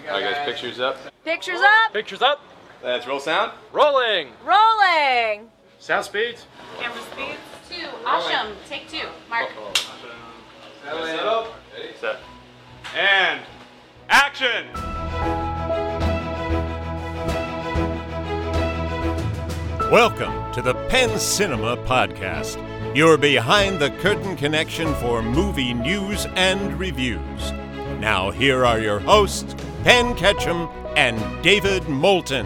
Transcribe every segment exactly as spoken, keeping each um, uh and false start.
Alright guys, pictures up. Pictures up. Pictures up. Let's roll sound. Rolling. Rolling. Sound speeds. Camera speeds. Two. Asham. Take two. Mark. Set up. Ready? Set. And action. Welcome to the Penn Cinema Podcast, your behind-the-curtain connection for movie news and reviews. Now here are your hosts, Penn Ketchum and David Moulton.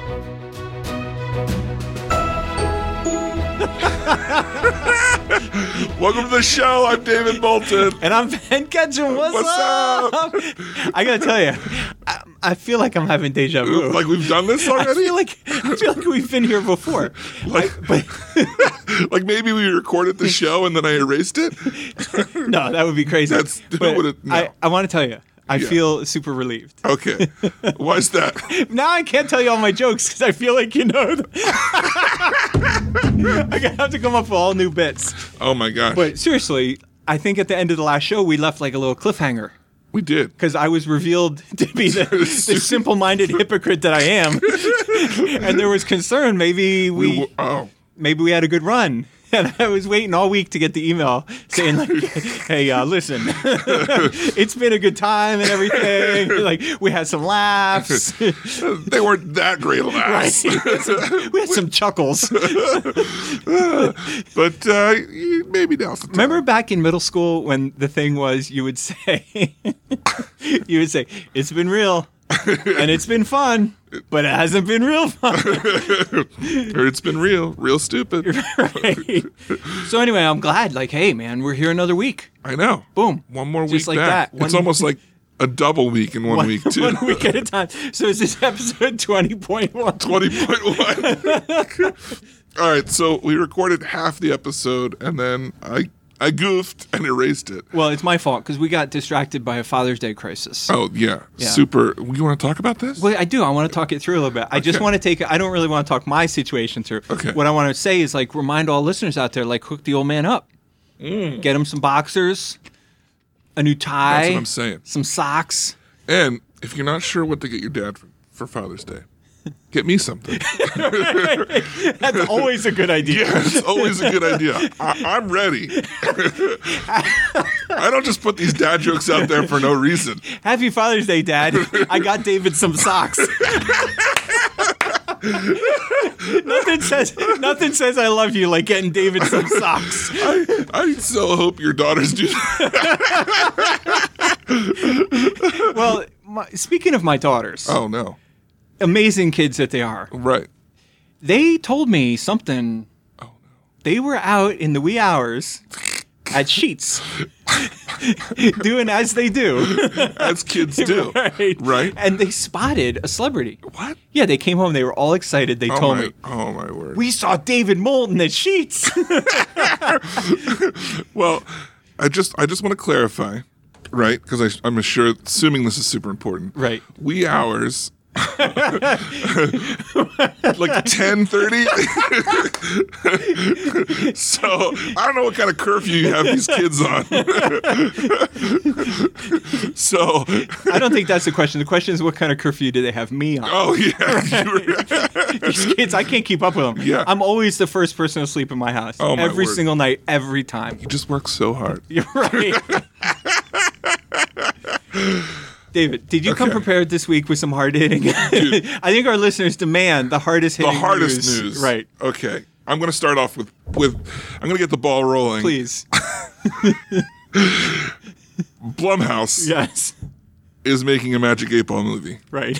Welcome to the show. I'm David Moulton. And I'm Penn Ketchum. What's, What's up? up? I gotta tell you, I, I feel like I'm having deja vu. Like we've done this already? I feel like I feel like we've been here before. Like, I, but, like maybe we recorded the show and then I erased it? no, that would be crazy. That's- who But would've- no. I, I want to tell you, I Yeah. feel super relieved. Okay. Why's that? Now I can't tell you all my jokes because I feel like you know them. I'm gonna have to come up with all new bits. Oh my gosh. But seriously, I think at the end of the last show we left like a little cliffhanger. We did. Because I was revealed to be the, the simple-minded hypocrite that I am, and there was concern. Maybe we, We w- oh. maybe we had a good run, and I was waiting all week to get the email saying like, "Hey, uh, listen, it's been a good time and everything. Like we had some laughs, They weren't that great laughs. we had some, we had some chuckles." But uh, maybe now's the time. Remember back in middle school when the thing was you would say, you would say, "It's been real." And it's been fun, but it hasn't been real fun. Or it's been real, real stupid. Right. So anyway, I'm glad. Like, hey, man, we're here another week. I know. Boom. One more Just week like back. that. One- It's almost like a double week in one, One, week, too. one week at a time. So is this episode twenty point one? twenty point one. All right, so we recorded half the episode, and then I I goofed and erased it. Well, it's my fault because we got distracted by a Father's Day crisis. Oh, yeah. Yeah. Super. You want to talk about this? Well, I do. I want to talk it through a little bit. I just Okay. want to take. I don't really want to talk my situation through. Okay. What I want to say is like remind all listeners out there, like hook the old man up, Mm. get him some boxers, a new tie, That's what I'm saying. some socks. And if you're not sure what to get your dad for, for Father's Day, get me something. That's always a good idea. Yeah, it's always a good idea. I, I'm ready. I don't just put these dad jokes out there for no reason. Happy Father's Day, Dad. I got David some socks. nothing says nothing says I love you like getting David some socks. I, I so hope your daughters do that. Well, my, speaking of my daughters, Oh, no. amazing kids that they are, Right. they told me something. Oh, no. They were out in the wee hours at Sheets doing as they do. As kids do. Right. Right? And they spotted a celebrity. What? Yeah, they came home. They were all excited. They Oh told my, me, oh, my word. we saw David Moulton at Sheets. Well, I just I just want to clarify, right? Because I'm sure, assuming this is super important. Right. Wee hours. Like ten thirty. So I don't know what kind of curfew you have these kids on. So I don't think that's the question. The question is, what kind of curfew do they have me on? oh yeah. These kids, I can't keep up with them. Yeah. I'm always the first person to sleep in my house. Oh, my every word. single night, every time. You just work so hard. You're right. David, did you come Okay. prepared this week with some hard hitting? I think our listeners demand the hardest The hitting hardest news. Right. Okay. I'm going to start off with with I'm going to get the ball rolling. Please. Blumhouse Yes. is making a Magic eight Ball movie. Right.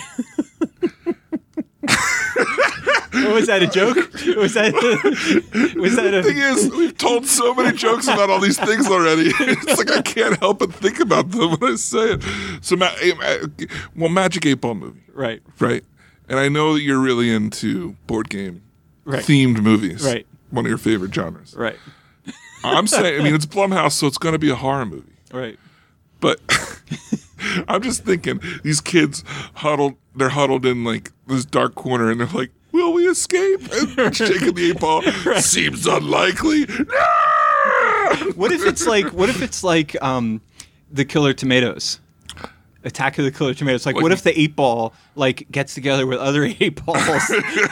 What was that, a joke? Was that was that The thing a is, we've told so many jokes about all these things already. It's like I can't help but think about them when I say it. So, ma- eh, ma- well, Magic eight Ball movie, right? right? And I know that you're really into board game Right. themed movies, Right. One of your favorite genres. Right. I'm saying, I mean, it's Blumhouse, so it's going to be a horror movie. Right. But I'm just thinking, these kids huddled, they're huddled in like this dark corner, and they're like, "Will we escape?" And shaking the eight ball. Seems unlikely. No! What if it's like? What if it's like um, the Killer Tomatoes? Attack of the Killer Tomatoes. Like, Like what you- if the eight ball like gets together with other eight balls?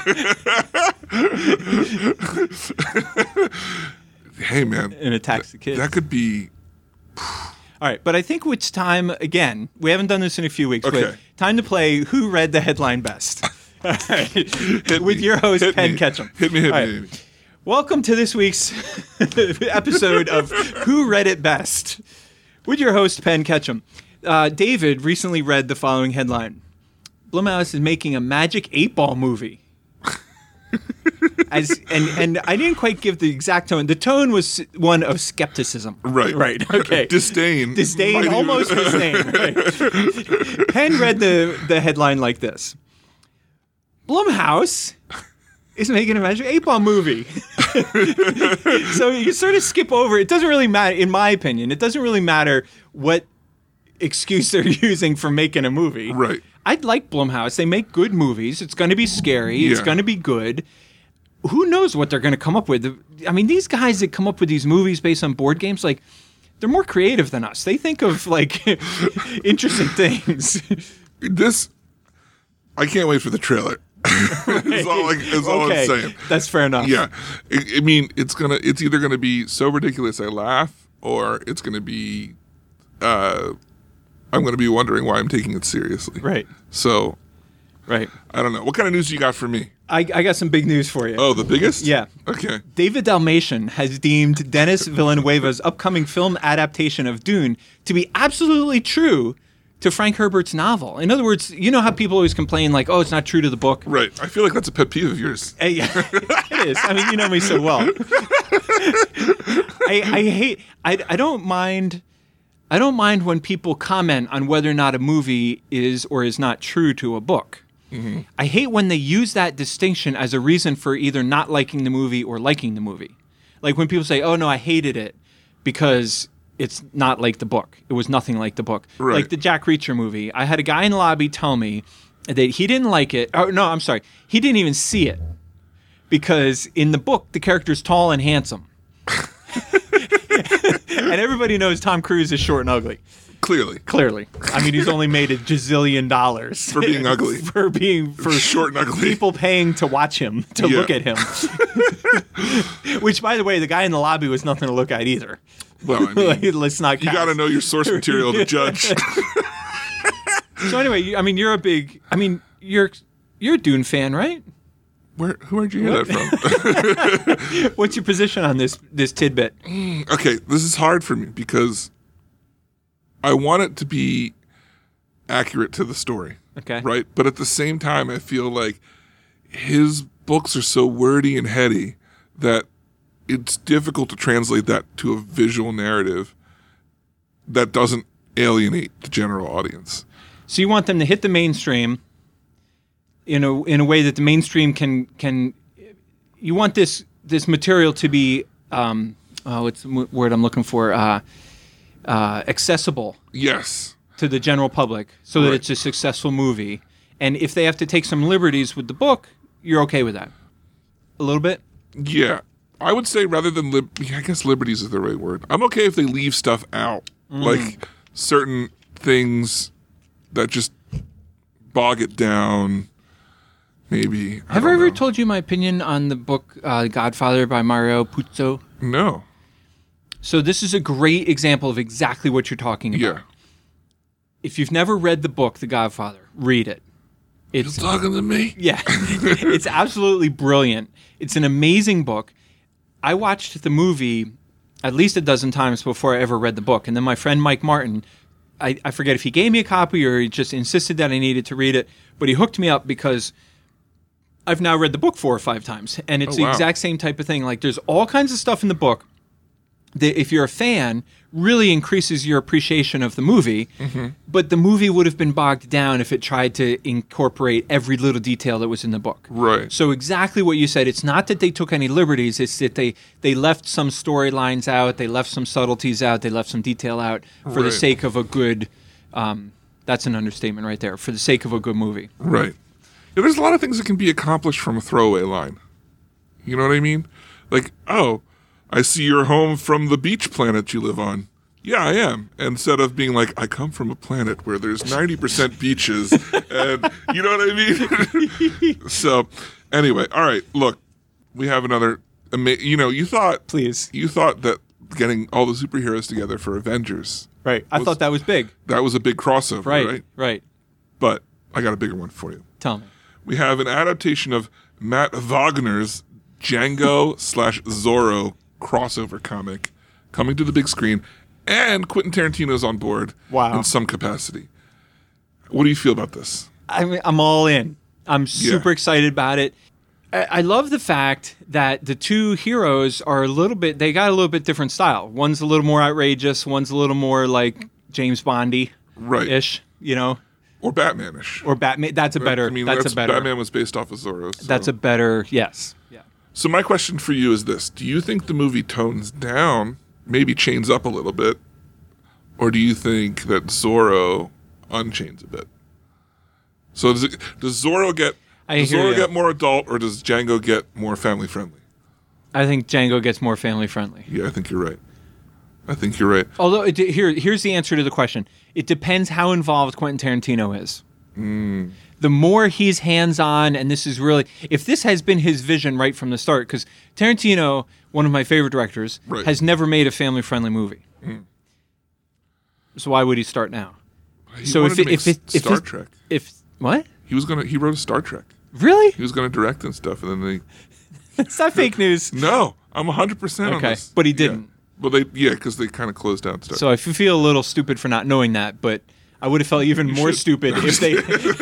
Hey, man. And attacks the kids. That could be. All right, but I think it's time again. We haven't done this in a few weeks, Okay. but time to play Who Read the Headline Best. All right. Hit With me. your host, Hit Penn me. Ketchum. Hit me, hit All me, right. hit me. Welcome to this week's episode of Who Read It Best with your host, Penn Ketchum. Uh, David recently read the following headline. Blumhouse is making a Magic eight Ball movie. As and, and I didn't quite give the exact tone. The tone was one of skepticism. Right. Right. Okay. Disdain. Disdain, Might even- almost disdain. Right. Penn read the, the headline like this. Blumhouse is making a Magic eight Ball movie. So you sort of skip over. It doesn't really matter, in my opinion. It doesn't really matter what excuse they're using for making a movie. Right. I'd like Blumhouse. They make good movies. It's going to be scary. It's Yeah. going to be good. Who knows what they're going to come up with? I mean, these guys that come up with these movies based on board games, like, they're more creative than us. They think of, like, interesting things. This. I can't wait for the trailer. That's all, I, that's all Okay, I'm saying. that's fair enough. Yeah. I, I mean, it's gonna. It's either gonna be so ridiculous I laugh, or it's gonna be. Uh, I'm gonna be wondering why I'm taking it seriously. Right, So right. I don't know. What kind of news you got for me? I, I got some big news for you. Oh, the biggest? Yeah. Okay. David Dalmatian has deemed Denis Villeneuve's upcoming film adaptation of Dune to be absolutely true to Frank Herbert's novel. In other words, you know how people always complain, like, oh, it's not true to the book? Right. I feel like that's a pet peeve of yours. Hey, it is. I mean, you know me so well. I, I hate, I, I don't mind, I don't mind when people comment on whether or not a movie is or is not true to a book. Mm-hmm. I hate when they use that distinction as a reason for either not liking the movie or liking the movie. Like when people say, oh, no, I hated it because it's not like the book. It was nothing like the book. Right. Like the Jack Reacher movie. I had a guy in the lobby tell me that he didn't like it. Oh, no, I'm sorry. He didn't even see it because in the book, the character's tall and handsome. And everybody knows Tom Cruise is short and ugly. Clearly. Clearly. I mean, he's only made a gazillion dollars. For being ugly. for being, for Short and ugly. people paying to watch him, to Yeah. look at him. Which, by the way, the guy in the lobby was nothing to look at either. Well, I mean, Like, let's not you cast. got to know your source material to judge. So anyway, you- I mean, you're a big, I mean, you're you're a Dune fan, right? Where? Who heard you hear that from? What's your position on this this tidbit? Okay, this is hard for me because I want it to be accurate to the story, Okay. right? But at the same time, I feel like his books are so wordy and heady that it's difficult to translate that to a visual narrative that doesn't alienate the general audience. So you want them to hit the mainstream in a in a way that the mainstream can can. You want this this material to be um, oh, what's the w- word I'm looking for? Uh, uh, accessible Yes. to the general public, so that Right. it's a successful movie. And if they have to take some liberties with the book, you're okay with that. A little bit. Yeah. I would say rather than lib, I guess liberties is the right word. I'm okay if they leave stuff out, Mm. like certain things that just bog it down. Maybe. I Have I don't ever know. told you my opinion on the book uh, Godfather by Mario Puzo? No. So this is a great example of exactly what you're talking about. Yeah. If you've never read the book The Godfather, read it. It's You're talking to me? yeah, it's absolutely brilliant. It's an amazing book. I watched the movie at least a dozen times before I ever read the book, and then my friend Mike Martin, I, I forget if he gave me a copy or he just insisted that I needed to read it, but he hooked me up because I've now read the book four or five times, and it's Oh, the wow. exact same type of thing. Like there's all kinds of stuff in the book that if you're a fan really increases your appreciation of the movie, Mm-hmm. but the movie would have been bogged down if it tried to incorporate every little detail that was in the book. Right. So exactly what you said, it's not that they took any liberties, it's that they, they left some storylines out, they left some subtleties out, they left some detail out for the Right. sake of a good, um, that's an understatement right there, for the sake of a good movie. Right. Yeah, there's a lot of things that can be accomplished from a throwaway line. You know what I mean? Like, oh, I see you're home from the beach planet you live on. Yeah, I am. Instead of being like, I come from a planet where there's ninety percent beaches, and you know what I mean? So, anyway, all right, look, we have another, ama- you know, you thought, Please. you thought that getting all the superheroes together for Avengers, Right. I Was- thought that was big. that was a big crossover, Right. right? Right. But I got a bigger one for you. Tell me. We have an adaptation of Matt Wagner's Django slash Zorro crossover comic coming to the big screen, and Quentin Tarantino's on board Wow. in some capacity. What do you feel about this? I mean, I'm all in. I'm super Yeah. excited about it. I, I love the fact that the two heroes are a little bit, they got a little bit different style. One's a little more outrageous, one's a little more like James Bondy-ish, Right. you know? Or Batman-ish. Or Batman. That's a better, I mean, that's, a better, Batman was based off of Zorro. So. that's a better, yes. Yeah. So my question for you is this. Do you think the movie tones down, maybe chains up a little bit, or do you think that Zorro unchains a bit? So does, it, does Zorro get I does hear Zorro ya. get more adult, or does Django get more family friendly? I think Django gets more family friendly. Yeah, I think you're right. I think you're right. Although, it, here, here's the answer to the question. It depends how involved Quentin Tarantino is. Hmm. The more he's hands-on, and this is really, if this has been his vision right from the start, because Tarantino, one of my favorite directors, Right. has never made a family-friendly movie. So why would he start now? He so wanted if to it, make if it, if Star it- Trek. if what? He was gonna. He wrote a Star Trek. Really? He was gonna direct and stuff, and then they. It's not fake news. No, I'm one hundred percent on Okay, this. but he Yeah. didn't. Well, they yeah, because they kind of closed down Star. So I feel a little stupid for not knowing that, but I would have felt even more should. stupid if they.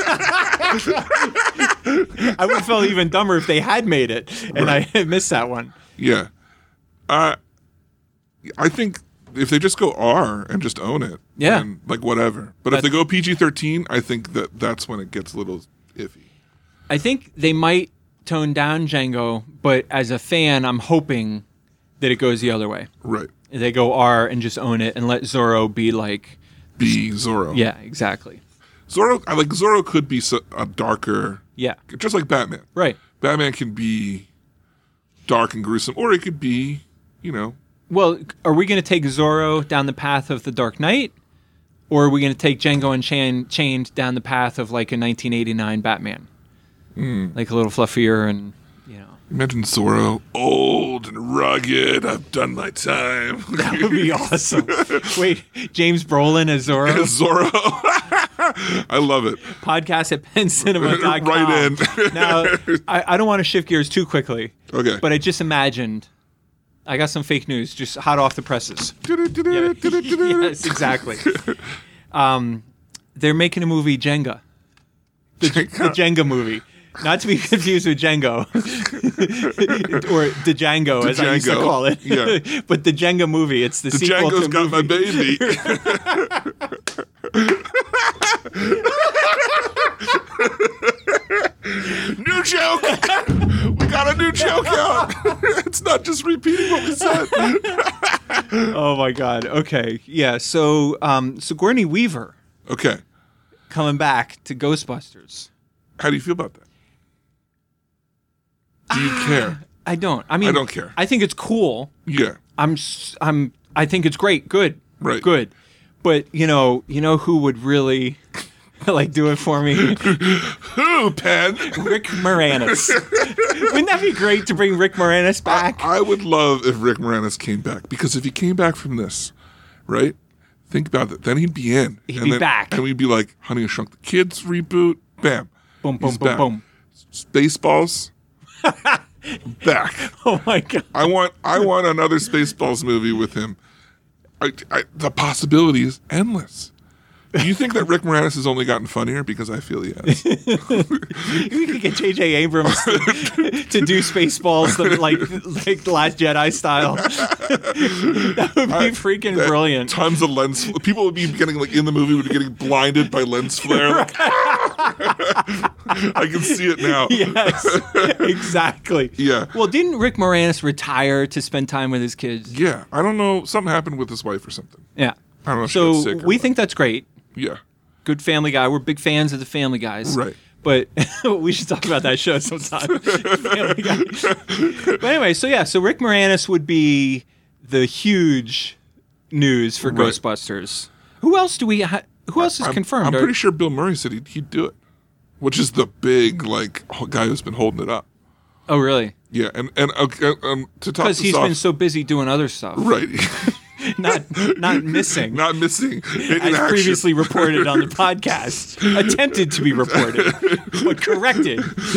I would have felt even dumber if they had made it, and I had missed that one. Yeah. Uh, I think if they just go R and just own it, Yeah. then, like whatever. But if That- they go P G thirteen, I think that that's when it gets a little iffy. I think they might tone down Django, but as a fan, I'm hoping that it goes the other way. Right. They go R and just own it and let Zorro be like, Be Zorro. yeah, exactly. Zorro, I like Zorro could be so, a darker, Yeah, just like Batman. right. Batman can be dark and gruesome, or it could be, you know, Well, are we going to take Zorro down the path of the Dark Knight, or are we going to take Django Unchained chained down the path of like a nineteen eighty-nine Batman? Hmm. Like a little fluffier and, you know. imagine Zorro, old and rugged. I've done my time. That would be awesome. Wait, James Brolin as Zorro? Zorro. I love it. Podcast at penn cinema dot com. Right in. Now, I, I don't want to shift gears too quickly, Okay. but I just imagined, I got some fake news just hot off the presses. Yes, exactly. Um, they're making a movie, Jenga. The, the Jenga movie. Not to be confused with Django. or the Django, as I used to Django, call it. yeah. But the Jenga movie, it's the, The sequel Django's to got my movie. baby. New joke. We got a new joke out. It's not just repeating what we said. Oh my God. Okay. Yeah. So, um, Sigourney Weaver Okay. coming back to Ghostbusters. How do you feel about that? Do you care? I don't. I mean, I don't care. I think it's cool. Yeah. I'm. s- I'm. I think it's great. Good. Right. Good. But you know, you know who would really like do it for me? Who, Penn? Rick Moranis. Wouldn't that be great to bring Rick Moranis back? I would love if Rick Moranis came back, because if he came back from this, right? Think about it. Then he'd be in. He'd and be then, back. And we'd be like, Honey, I Shrunk the Kids reboot. Bam. boom, boom, He's boom, back. boom. Spaceballs. Back. Oh my God. I want I want another Spaceballs movie with him. I, I, the possibility is endless. Do you think that Rick Moranis has only gotten funnier? Because I feel he has. We could get J J Abrams to, to do Spaceballs the, like like the Last Jedi style. That would be freaking That- brilliant. Tons of lens. People would be getting like in the movie would be getting blinded by lens flare. Like, I can see it now. Yes, exactly. Yeah. Well, didn't Rick Moranis retire to spend time with his kids? Yeah, I don't know. Something happened with his wife or something. Yeah. I don't know if she got So sick or we what. think that's great. Yeah. Good Family Guy. We're big fans of the Family Guys. Right. But we should talk about that show sometime. Family Guy. But anyway, so yeah, so Rick Moranis would be the huge news for Right. Ghostbusters. Who else do we? Ha- who else is I'm, confirmed? I'm Are- pretty sure Bill Murray said he'd, he'd do it, which is the big like guy who's been holding it up. Oh, really? Yeah, and and okay, um, to top Because this he's off, been so busy doing other stuff, right, not not missing. not missing in, in as action. previously reported on the podcast, attempted to be reported, but corrected.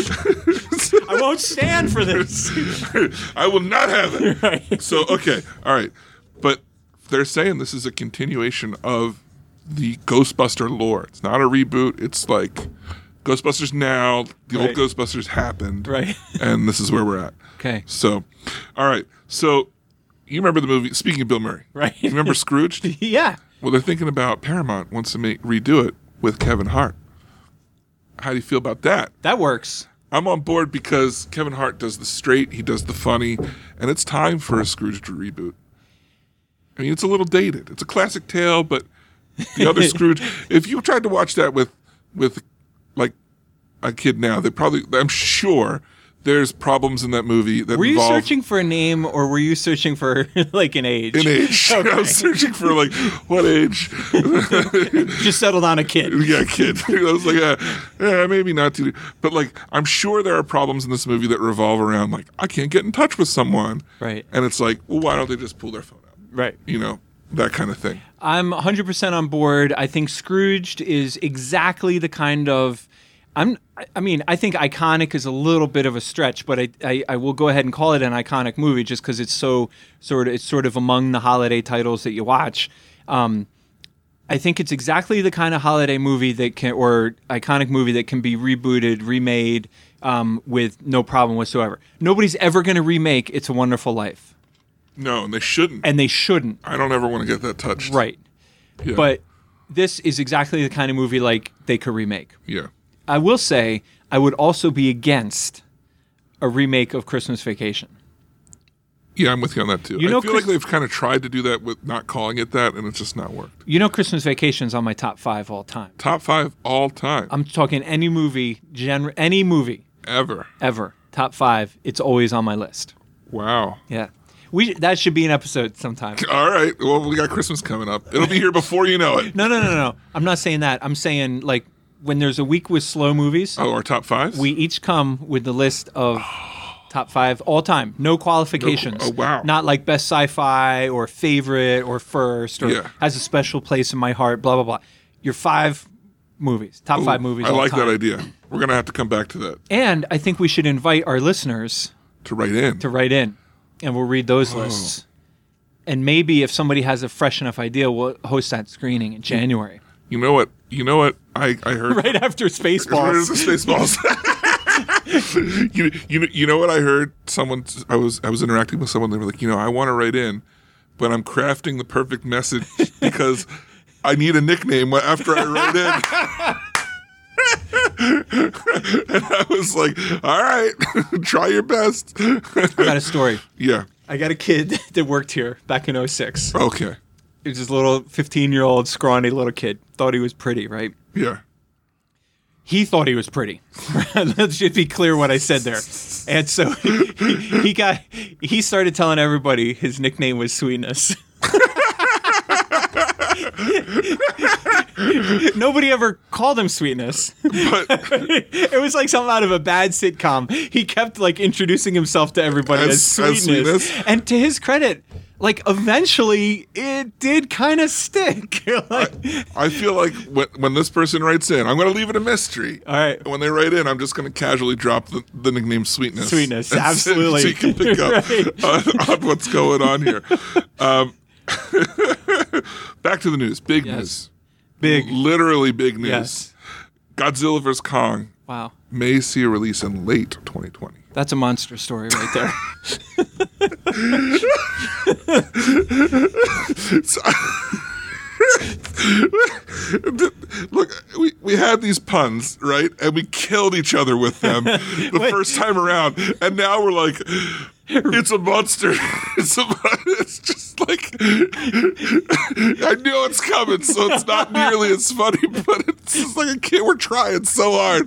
I won't stand for this. I will not have it. Right. So okay, all right, but they're saying this is a continuation of the Ghostbuster lore. It's not a reboot. It's like Ghostbusters now. The Right. old Ghostbusters happened, Right. and this is where we're at. Okay. So, all right. So, you remember the movie? Speaking of Bill Murray, Right. You remember Scrooged? Yeah. Well, they're thinking about Paramount wants to make redo it with Kevin Hart. How do you feel about that? That works. I'm on board because Kevin Hart does the straight, he does the funny, and it's time for a Scrooge reboot. I mean, it's a little dated. It's a classic tale, but the other Scrooge. If you tried to watch that with, with, like, a kid now, they probably. I'm sure there's problems in that movie that Were you involve searching for a name, or were you searching for like an age? an age. I was searching for like what age? Just settled on a kid. Yeah, kid. I was like, uh, yeah, maybe not too. But like, I'm sure there are problems in this movie that revolve around like I can't get in touch with someone, Right. and it's like, well, why don't they just pull their phone out? Right. You know, that kind of thing. I'm one hundred percent on board. I think Scrooged is exactly the kind of. I'm. I mean, I think iconic is a little bit of a stretch, but I, I, I will go ahead and call it an iconic movie just because it's so sort of it's sort of among the holiday titles that you watch. Um, I think it's exactly the kind of holiday movie that can or iconic movie that can be rebooted, remade um, with no problem whatsoever. Nobody's ever going to remake It's a Wonderful Life, No, and they shouldn't. and they shouldn't. I don't ever want to get that touched. Right. Yeah. But this is exactly the kind of movie like they could remake. yeah. I will say I would also be against a remake of Christmas Vacation. Yeah, I'm with you on that too. You know I feel Chris- like they've kind of tried to do that with not calling it that, and it's just not worked. You know Christmas Vacation's on my top five all time. Top five all time. I'm talking any movie, genre, any movie ever. ever. Top five. It's always on my list. Wow. Yeah. We that should be an episode sometime. All right. Well, we got Christmas coming up. It'll be here before you know it. No, no, no, no. I'm not saying that. I'm saying like when there's a week with slow movies, Oh, our top five? we each come with the list of top five all time. No qualifications. No- oh, wow. Not like best sci-fi or favorite or first or Yeah. has a special place in my heart, blah, blah, blah. Your five movies, top five movies I all like time. that idea. We're going to have to come back to that And I think we should invite our listeners to write in. to write in, and we'll read those lists. And maybe if somebody has a fresh enough idea, we'll host that screening in January. You know what? You know what? I, I heard. Right after Right Spaceballs. as the Spaceballs. you, you, know- you know what I heard? Someone, I was I was interacting with someone. They were like, you know, I want to write in, but I'm crafting the perfect message because I need a nickname after I write in. And I was like, all right, try your best. I got a story. Yeah. I got a kid that worked here back in oh six. Okay. He was this little fifteen-year-old scrawny little kid. Thought he was pretty, right? Yeah. He thought he was pretty. Let's just be clear what I said there. And so he, he got he started telling everybody his nickname was Sweetness. Nobody ever called him Sweetness. But It was like something out of a bad sitcom. He kept like introducing himself to everybody As- as, as Sweetness. Sweetness? And to his credit, like eventually it did kind of stick. Like, I feel like when, when this person writes in, I'm going to leave it a mystery. all right. And when they write in, I'm just going to casually drop the, the nickname Sweetness. Sweetness, And so- absolutely. So you can pick up Right. on, on what's going on here. Um, back to the news. Big Yes. news. Big. Literally big news. Yes. Godzilla versus Kong Wow. may see a release in late twenty twenty. That's a monster story right there. Look, we, we had these puns, right? And we killed each other with them the Wait. first time around. And now we're like, it's a monster. It's, a, it's just like, I knew it's coming, so it's not nearly as funny, but it's just like a kid. We're trying so hard.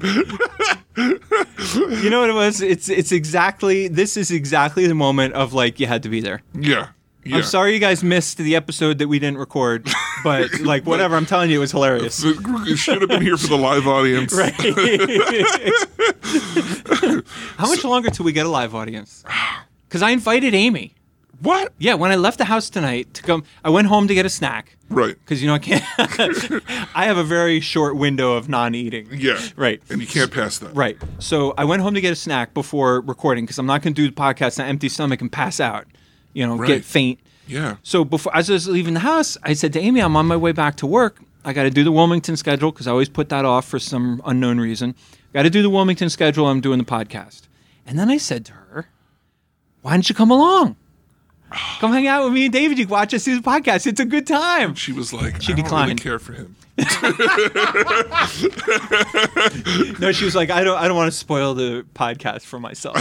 You know what it was? It's it's exactly this is exactly the moment of like you had to be there. Yeah. Yeah. I'm sorry you guys missed the episode that we didn't record, but like whatever, I'm telling you, it was hilarious. It should have been here for the live audience. Right. How much longer till we get a live audience? Because I invited Amy. What? Yeah, when I left the house tonight to come, I went home to get a snack. Right. Because, you know, I can't. I have a very short window of non-eating. Yeah. Right. And you can't pass that. Right. So I went home to get a snack before recording because I'm not going to do the podcast on an empty stomach and pass out, you know, Right. get faint. Yeah. So before as I was leaving the house, I said to Amy, I'm on my way back to work. I got to do the Wilmington schedule because I always put that off for some unknown reason. Got to do the Wilmington schedule. I'm doing the podcast. And then I said to her, why don't you come along? Come hang out with me and David. You can watch us do the podcast. It's a good time. She was like, She I don't declined. really care for him. No, she was like, I don't I don't want to spoil the podcast for myself.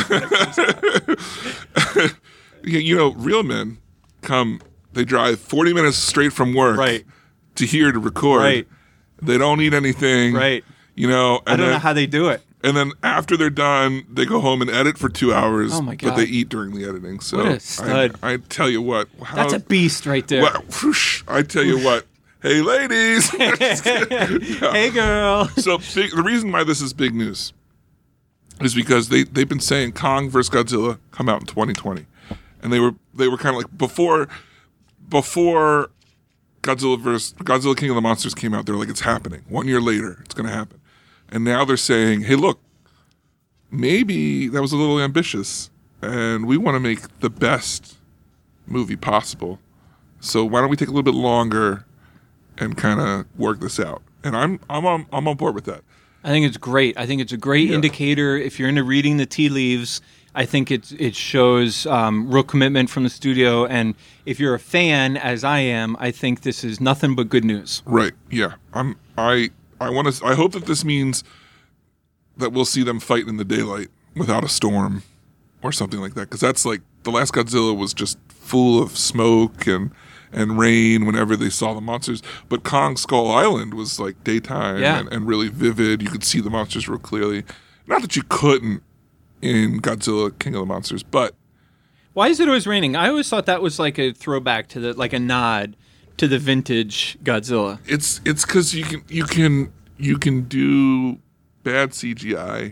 Yeah, you know, real men come, they drive forty minutes straight from work Right. to here to record. Right. They don't eat anything. Right. You know, and I don't then, know how they do it. and then after they're done, they go home and edit for two hours. Oh, my But God. they eat during the editing. So What a stud. I, I tell you what. How, That's a beast right there. Well, whoosh, I tell you what. Hey, ladies. Hey, girl. So big, the reason why this is big news is because they they've been saying Kong versus Godzilla come out in twenty twenty, and they were they were kind of like before before Godzilla versus Godzilla King of the Monsters came out. They're like, it's happening. One year later, it's going to happen, and now they're saying, hey, look, maybe that was a little ambitious, and we want to make the best movie possible. So why don't we take a little bit longer and kind of work this out? And I'm I'm on I'm on board with that. I think it's great. I think it's a great Yeah. indicator. If you're into reading the tea leaves, I think it it shows um, real commitment from the studio. And if you're a fan, as I am, I think this is nothing but good news. Right. Yeah. I'm. I. I want to. I hope that this means that we'll see them fight in the daylight without a storm, or something like that. Because that's like the last Godzilla was just full of smoke and and rain whenever they saw the monsters. But Kong Skull Island was like daytime Yeah. and, and really vivid. You could see the monsters real clearly. Not that you couldn't in Godzilla King of the Monsters, but Why is it always raining? I always thought that was like a throwback to the, like a nod to the vintage Godzilla. it's it's because you can you can you can do bad C G I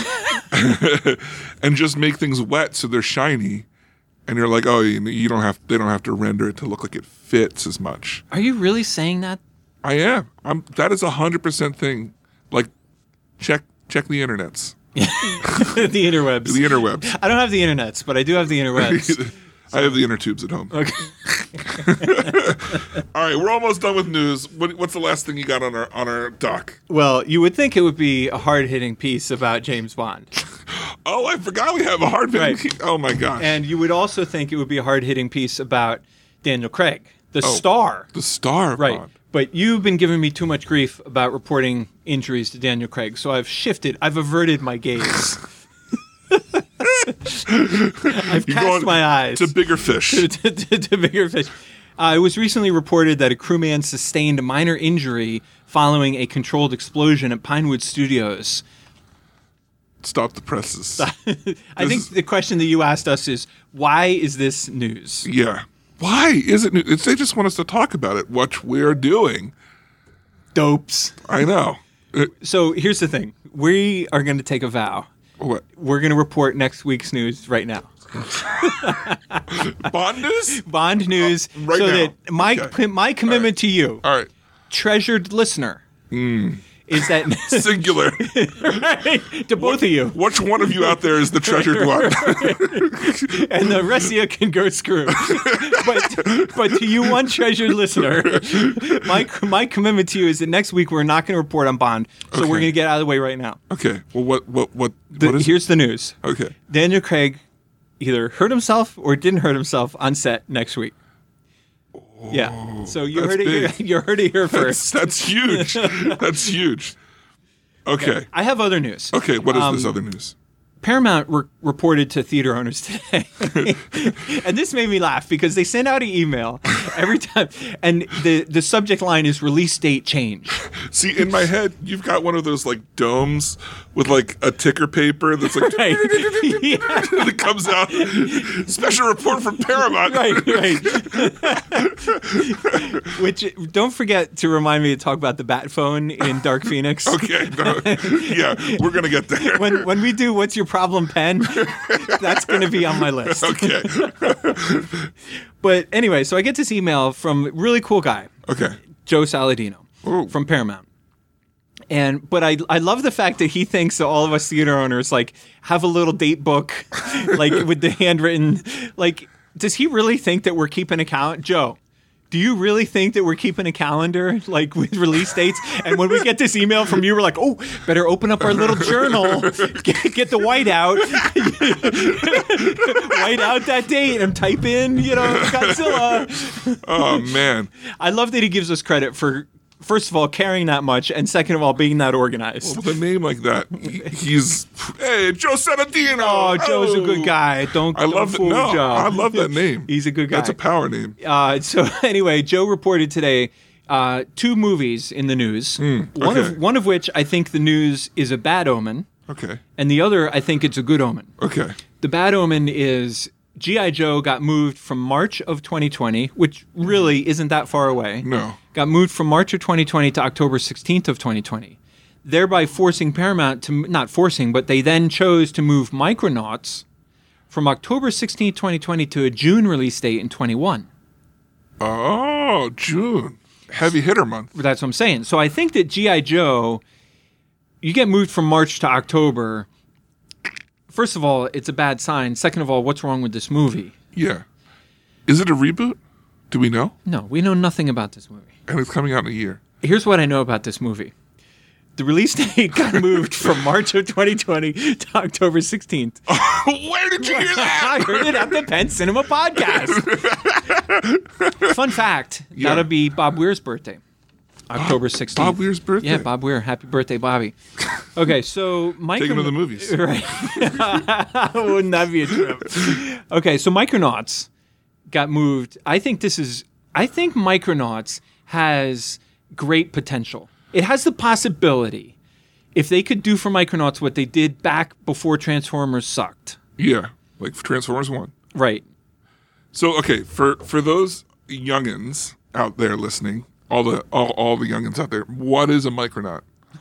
and just make things wet so they're shiny, and you're like, oh, you, you don't have they don't have to render it to look like it fits as much. Are you really saying that? I am. I'm. That is a hundred percent thing. Like, check check the internets, The interwebs. the interwebs. I don't have the internets, but I do have the interwebs. I have the inner tubes at home. Okay. All right, we're almost done with news. What, what's the last thing you got on our on our dock? Well, you would think it would be a hard-hitting piece about James Bond. Oh, I forgot we have a hard bit. Right. Oh my gosh. And you would also think it would be a hard-hitting piece about Daniel Craig, the Oh. star. the star of Right. Bond. But you've been giving me too much grief about reporting injuries to Daniel Craig, so I've shifted. I've averted my gaze. I've You're cast going my eyes to bigger fish. to, to, to, to bigger fish. Uh, it was recently reported that a crewman sustained a minor injury following a controlled explosion at Pinewood Studios. Stop the presses. I think is- the question that you asked us is, why is this news? Yeah. Why is it? new- It's, they just want us to talk about it, what we're doing. Dopes. I know. Uh, So here's the thing. We are going to take a vow. what? We're going to report next week's news right now. Bond news? Bond news. Uh, right so now. that my Okay. my commitment to you, All right. treasured listener, is that Singular. to both of you, Which one of you out there is the treasured one? and the rest of you can go screw. but but to you, one treasured listener, my my commitment to you is that next week we're not going to report on Bond. So Okay. we're going to get out of the way right now. Okay. Well, what what what The- what is here's the news. Okay. Daniel Craig either hurt himself or didn't hurt himself on set next week. Yeah. So you that's heard it here, big. you heard it here That's, first. that's huge. That's huge. Okay. I have other news. Okay. What is Um, this other news? Paramount re- reported to theater owners today, and this made me laugh because they send out an email every time, and the, the subject line is release date change. See, in my head, you've got one of those like domes with like a ticker paper that's like Right. Yeah. and it comes out. Special report from Paramount. Right, right. Which, don't forget to remind me to talk about the bat phone in Dark Phoenix. Okay, no, yeah, we're gonna get there. When when we do What's Your Problem, Pen, that's going to be on my list. Okay, But anyway, so I get this email from a really cool guy, okay. Joe Saladino, Ooh. from Paramount. And but I I love the fact that he thinks that all of us theater owners like have a little date book, like with the handwritten. Like, does he really think that we're keeping a count, Joe? Do you really think that we're keeping a calendar, like with release dates? And when we get this email from you, we're like, oh, better open up our little journal, get, get the white out, white out that date, and type in, you know, Godzilla. Oh man. I love that he gives us credit for, first of all, caring that much, and second of all, being that organized. With a name like that, he- he's hey Joe Saladino. Oh, Joe's a good guy. Don't, I don't love that. fool No, Joe. I love that name. He's a good guy. That's a power name. Uh, so anyway, Joe reported today uh, two movies in the news. One okay. of one of which I think the news is a bad omen, Okay. and the other I think it's a good omen. Okay. The bad omen is G I. Joe got moved from March of twenty twenty, which really isn't that far away. No. Got moved from March of twenty twenty to October sixteenth of twenty twenty, thereby forcing Paramount to, not forcing, but they then chose to move Micronauts from October sixteenth, twenty twenty to a June release date in twenty-one. Oh, June. Heavy hitter month. That's what I'm saying. So I think that G I. Joe, you get moved from March to October. First of all, it's a bad sign. Second of all, what's wrong with this movie? Yeah. Is it a reboot? Do we know? No, we know nothing about this movie. And it's coming out in a year. Here's what I know about this movie. The release date got moved from March of twenty twenty to October sixteenth. Where did you hear that? I heard it at the Penn Cinema Podcast. Fun fact, Yeah. that'll be Bob Weir's birthday. October sixteenth. Bob Weir's birthday? Yeah, Bob Weir. Happy birthday, Bobby. Okay, so Micro- Take him to the movies. Right. Wouldn't that be a trip? Okay, so Micronauts got moved. I think this is, I think Micronauts has great potential. It has the possibility, if they could do for Micronauts what they did back before Transformers sucked. Yeah. Like Transformers one. Right. So, okay, for, for those youngins out there listening, all the all, all the youngins out there, what is a Micronaut?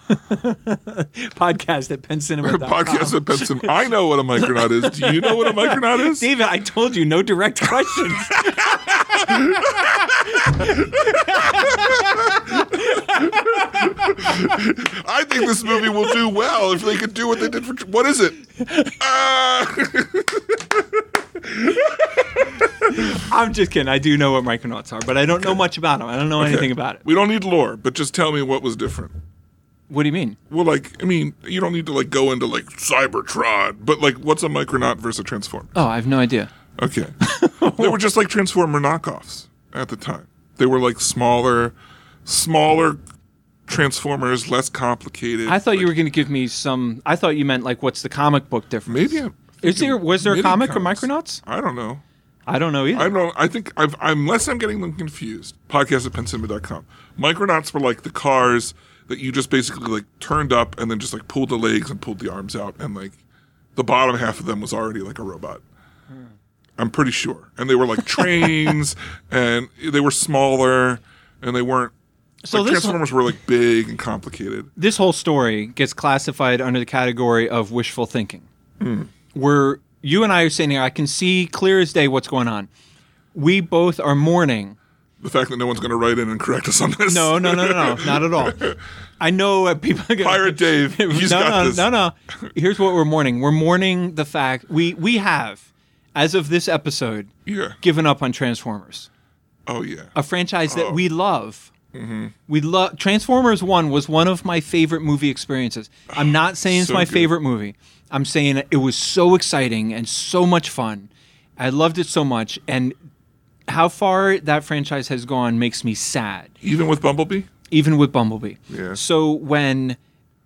Podcast at Penn Cinema. Podcast at Penn Cinema. I know what a Micronaut is. Do you know what a Micronaut is? David, I told you, no direct questions. I think this movie will do well if they could do what they did for. What is it? Uh, I'm just kidding. I do know what Micronauts are, but I don't know much about them. I don't know anything about it. we don't need lore, but just tell me what was different. What do you mean? Well, like, I mean, you don't need to like go into like Cybertron, but like, what's a Micronaut versus a Transformer? Oh, I have no idea. Okay, they were just like Transformer knockoffs at the time. They were like smaller, smaller Transformers, less complicated. I thought like, you were going to give me some. I thought you meant like, what's the comic book difference? maybe. I'm Is there? Was there a mini comic for comics. Micronauts? I don't know. I don't know either. I don't. I think I've. Unless I'm getting them confused. Podcast at penn cinema dot com. Micronauts were like the cars that you just basically like turned up and then just like pulled the legs and pulled the arms out, and like the bottom half of them was already like a robot. I'm pretty sure. And they were like trains, and they were smaller, and they weren't. So like this Transformers were like big and complicated. this whole story gets classified under the category of wishful thinking. Where you and I are sitting here, I can see clear as day what's going on. We both are mourning. The fact that no one's going to write in and correct us on this. No, no, no, no, no, not at all. I know uh, people are gonna, Pirate Dave, he's no, got no, this. no, no. Here's what we're mourning. We're mourning the fact we we have, as of this episode, Yeah. given up on Transformers, Oh yeah. a franchise that Oh. we love. We love Transformers One was one of my favorite movie experiences. I'm not saying it's So my good. favorite movie. I'm saying it was so exciting and so much fun. I loved it so much, and how far that franchise has gone makes me sad. Even with Bumblebee. Even with Bumblebee. Yeah. So when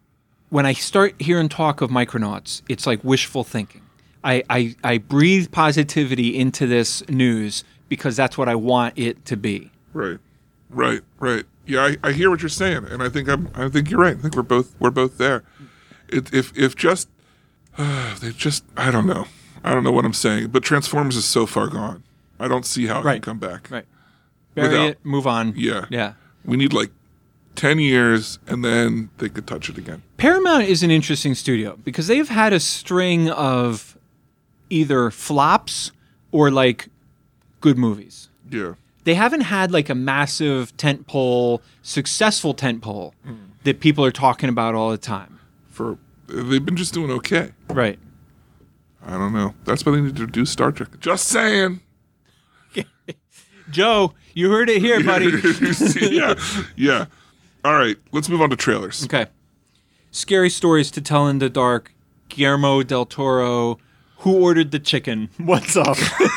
when I start hearing talk of Micronauts, it's like wishful thinking. I, I, I breathe positivity into this news because that's what I want it to be. Right, right, right. Yeah, I, I hear what you're saying, and I think I'm. I think you're right. I think we're both we're both there. It, if if just uh, they just I don't know. I don't know what I'm saying, but Transformers is so far gone. I don't see how it Right. can come back. Right. Bury Without- it, move on. Yeah. Yeah. We need like ten years, and then they could touch it again. Paramount is an interesting studio because they've had a string of either flops or like good movies. Yeah. They haven't had like a massive tentpole, successful tentpole Mm. that people are talking about all the time. For they've been just doing okay. Right. I don't know. That's why they need to do Star Trek. Just saying. Joe, you heard it here, buddy. yeah. Yeah. All right. Let's move on to trailers. Okay. Scary stories to tell in the dark. Guillermo del Toro. Who ordered the chicken? What's up?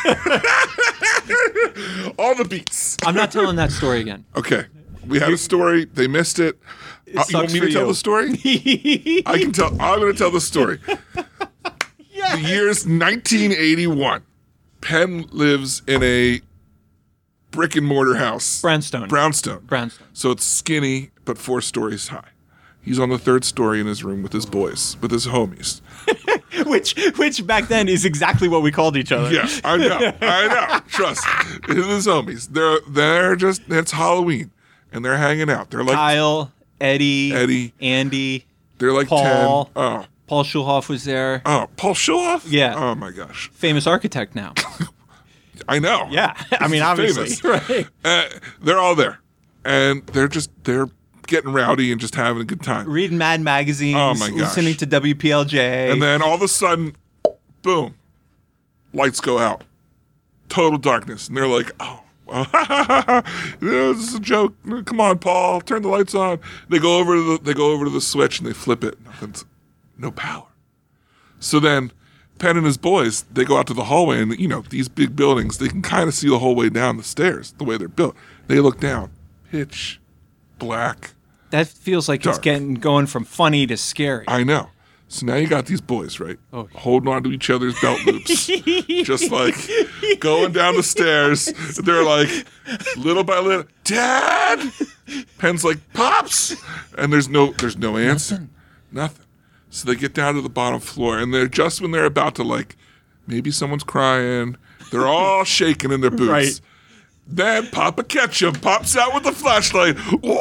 All the beats. I'm not telling that story again. Okay. We had a story. They missed it. Uh, you want sucks me for to tell you. the story? I can tell. I'm going to tell the story. The year's nineteen eighty-one. Penn lives in a brick and mortar house. Brownstone. Brownstone. Brownstone. So it's skinny, but four stories high. He's on the third story in his room with his boys, with his homies. Which, which back then is exactly what we called each other. Yeah, I know. I know. Trust me. His homies. They're they're just it's Halloween, and they're hanging out. They're like Kyle, Eddie, Eddie. Andy, they're like Paul. ten. Oh, Paul Schulhoff was there. oh, Paul Schulhoff. Yeah. Oh my gosh. Famous architect now. I know. Yeah, I mean, He's obviously, famous. right? Uh, they're all there, and they're just they're getting rowdy and just having a good time. Reading Mad magazines, Oh, my gosh. listening to W P L J. And then all of a sudden, boom, lights go out. Total darkness. And they're like, oh, this is a joke. Come on, Paul, turn the lights on. They go over to the they go over to the switch and they flip it. Nothing's no power. So then Penn and his boys, they go out to the hallway, and you know, these big buildings, they can kind of see the whole way down the stairs, the way they're built. They look down. Pitch black. that feels like it's Dark. getting going from funny to scary. I know. So now you got these boys, right? Oh. Holding on to each other's belt loops. Just like going down the stairs. They're like, little by little, Dad! Penn's like, Pops! And there's no there's no answer. Nothing. Nothing. So they get down to the bottom floor, and they're just when they're about to like, maybe someone's crying. They're all shaking in their boots. Right. Then Papa Ketchup pops out with the flashlight.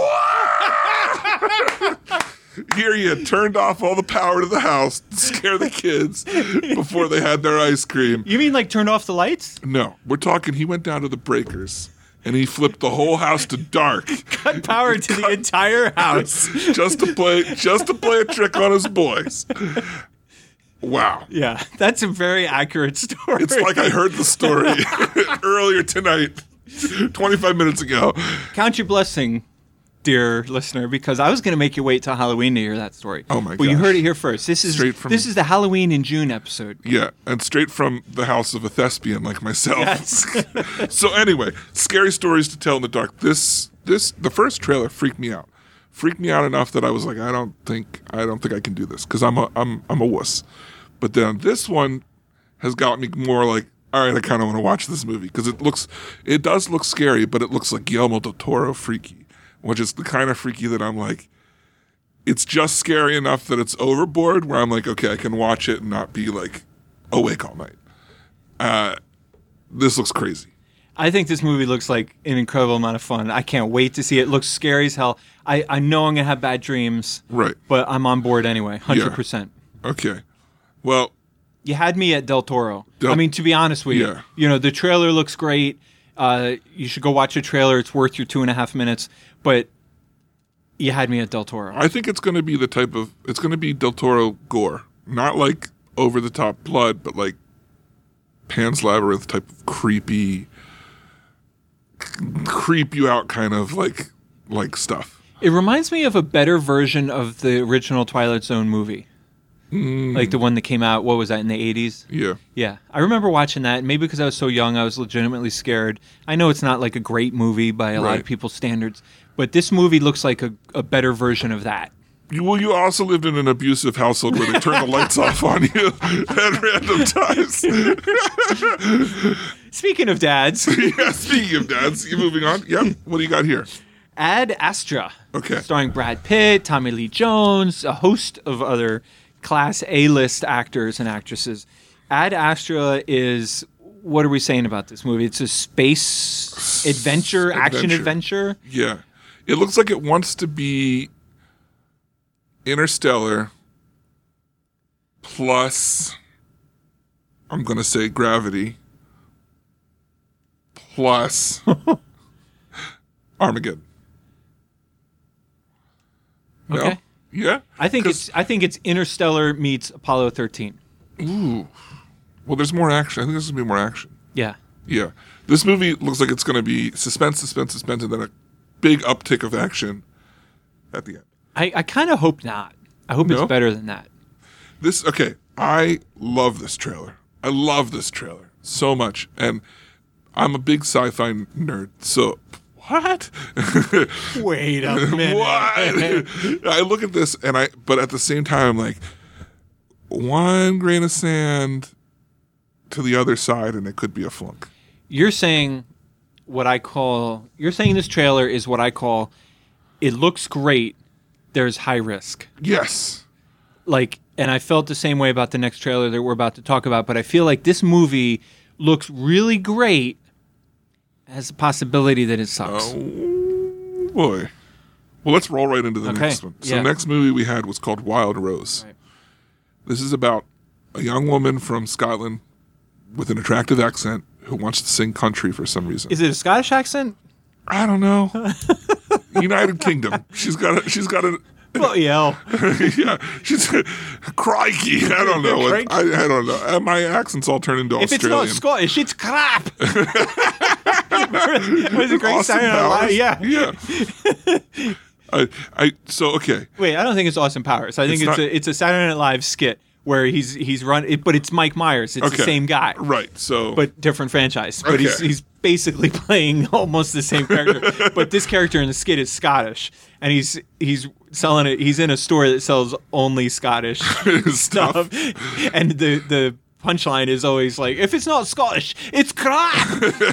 Here you turned off all the power to the house to scare the kids before they had their ice cream. You mean like turn off the lights? No, we're talking he went down to the breakers and he flipped the whole house to dark Cut power to the entire house. just to play just to play a trick on his boys. Wow. Yeah, that's a very accurate story. It's like I heard the story earlier tonight, twenty-five minutes ago. Count your blessing, dear listener, because I was going to make you wait till Halloween to hear that story. Oh, my But you gosh. heard it here first. This is Straight from- this is the Halloween in June episode. Yeah, and straight from the house of a thespian like myself. Yes. So anyway, scary stories to tell in the dark. This this the first trailer freaked me out. Freaked me out enough that I was like, I don't think I don't think I can do this because I'm a I'm I'm a wuss. But then this one has got me more like, all right, I kind of want to watch this movie because it looks it does look scary, but it looks like Guillermo del Toro freaky, which is the kind of freaky that I'm like, it's just scary enough that it's overboard where I'm like, okay, I can watch it and not be like awake all night. Uh, this looks crazy. I think this movie looks like an incredible amount of fun. I can't wait to see it. It looks scary as hell. I, I know I'm going to have bad dreams, Right. but I'm on board anyway, one hundred percent. Okay. Well, You had me at Del Toro. Del- I mean, to be honest with you, Yeah. you know, the trailer looks great. Uh, you should go watch the trailer. It's worth your two and a half minutes. But you had me at Del Toro. I think it's going to be the type of, it's going to be Del Toro gore. Not like over the top blood, but like Pan's Labyrinth type of creepy, creep you out kind of like, like stuff. It reminds me of a better version of the original Twilight Zone movie. Mm. Like the one that came out, what was that, in the eighties? Yeah. Yeah. I remember watching that. Maybe because I was so young, I was legitimately scared. I know it's not like a great movie by a lot Right. of people's standards, but this movie looks like a, a better version of that. You, well, you also lived in an abusive household where they turned the lights off on you at random times. Speaking of dads, Yeah, speaking of dads, you moving on? Yep. What do you got here? Ad Astra. Okay. Starring Brad Pitt, Tommy Lee Jones, a host of other class A-list actors and actresses. Ad Astra is, what are we saying about this movie? It's a space adventure, Adventure. action adventure. Yeah. It looks like it wants to be Interstellar plus, I'm going to say Gravity, plus Armageddon. No? Okay. Yeah? I think 'Cause- it's I think it's Interstellar meets Apollo thirteen. Ooh. Well, there's more action. I think there's going to be more action. Yeah. Yeah. This movie looks like it's going to be suspense, suspense, suspense, and then a big uptick of action at the end. I, I kind of hope not. I hope No? it's better than that. This, okay, I love this trailer. I love this trailer so much. And I'm a big sci-fi nerd, so what? Wait a minute. What? I look at this and I, but at the same time, I'm like, one grain of sand to the other side and it could be a flunk. You're saying what I call, you're saying this trailer is what I call, it looks great, there's high risk. Yes. Like, and I felt the same way about the next trailer that we're about to talk about, but I feel like this movie looks really great, has a possibility that it sucks. Oh, boy. Well, let's roll right into the Okay, next one. So yeah. the next movie we had was called Wild Rose. Right. This is about a young woman from Scotland with an attractive accent who wants to sing country for some reason. Is it a Scottish accent? I don't know. United Kingdom. She's got a, she's got a, Well, yeah. yeah, she's crikey. I don't know. What, I, I don't know. Uh, my accents all turn into If it's Australian. not Scottish, it's crap. Was it great Austin Saturday Night Live? Powers. Yeah. Yeah. I, I, so, okay. Wait, I don't think it's Austin Powers. I think It's it's, not- a it's a Saturday Night Live skit where he's he's run it, but it's Mike Myers. It's Okay. the same guy, Right. So, but different franchise. But he's Okay. he's basically playing almost the same character. But this character in the skit is Scottish, and he's he's selling it. He's in a store that sells only Scottish stuff. stuff, and the the punchline is always like, if it's not Scottish, it's crap.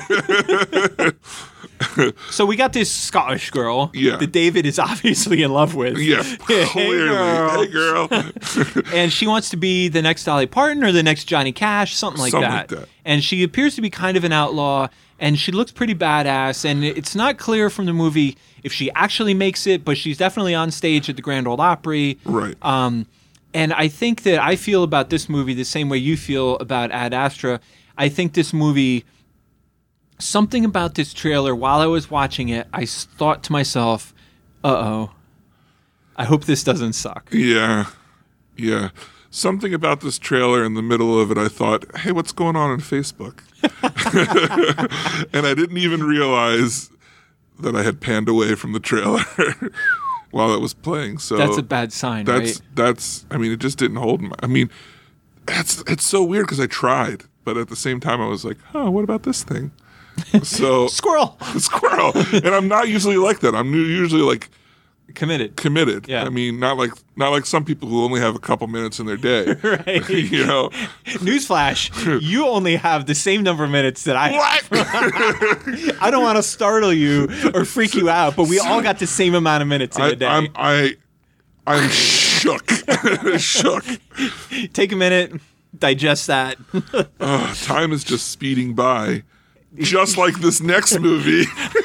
So we got this Scottish girl Yeah. that David is obviously in love with. Yeah, Hey, clearly. girl. Hey, girl. And she wants to be the next Dolly Parton or the next Johnny Cash, something like, Something that. like that. And she appears to be kind of an outlaw, and she looks pretty badass. And it's not clear from the movie if she actually makes it, but she's definitely on stage at the Grand Ole Opry. Right. Um, and I think that I feel about this movie the same way you feel about Ad Astra. I think this movie, something about this trailer, while I was watching it, I s- thought to myself, uh-oh, I hope this doesn't suck. Yeah. Yeah. Something about this trailer in the middle of it, I thought, hey, what's going on on Facebook? And I didn't even realize that I had panned away from the trailer while it was playing. So That's a bad sign, that's right? that's I mean, it just didn't hold my I mean, that's it's so weird because I tried, but at the same time I was like, huh, what about this thing? So Squirrel! squirrel. And I'm not usually like that. I'm usually like Committed. committed. Yeah. I mean, not like not like some people who only have a couple minutes in their day. Right. You know. Newsflash, you only have the same number of minutes that I have. What? I don't want to startle you or freak you out, but we all got the same amount of minutes in I, a day. I'm I I'm shook. shook. Take a minute, digest that. Uh, time is just speeding by. Just like this next movie.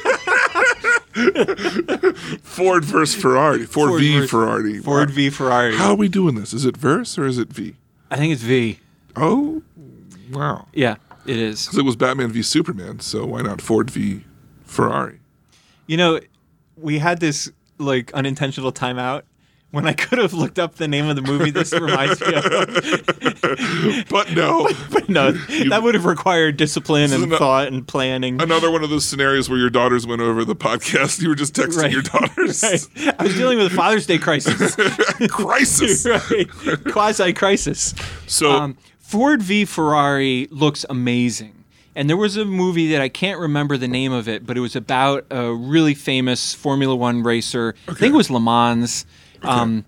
Ford versus Ferrari. Ford, Ford v versus- Ferrari. Ford v Ferrari. How are we doing this? Is it verse or is it V? I think it's V. Oh, wow. Yeah, it is. Because it was Batman v Superman, so why not Ford v Ferrari? You know, we had this like unintentional timeout when I could have looked up the name of the movie this reminds me of. But no. But no, that would have required discipline and ano- thought and planning. Another one of those scenarios where your daughters went over the podcast. You were just texting Right. your daughters. Right. I was dealing with a Father's Day crisis. Crisis. Right. Quasi crisis. So Um, Ford v Ferrari looks amazing. And there was a movie that I can't remember the name of it, but it was about a really famous Formula One racer. I think it was Le Mans. Um,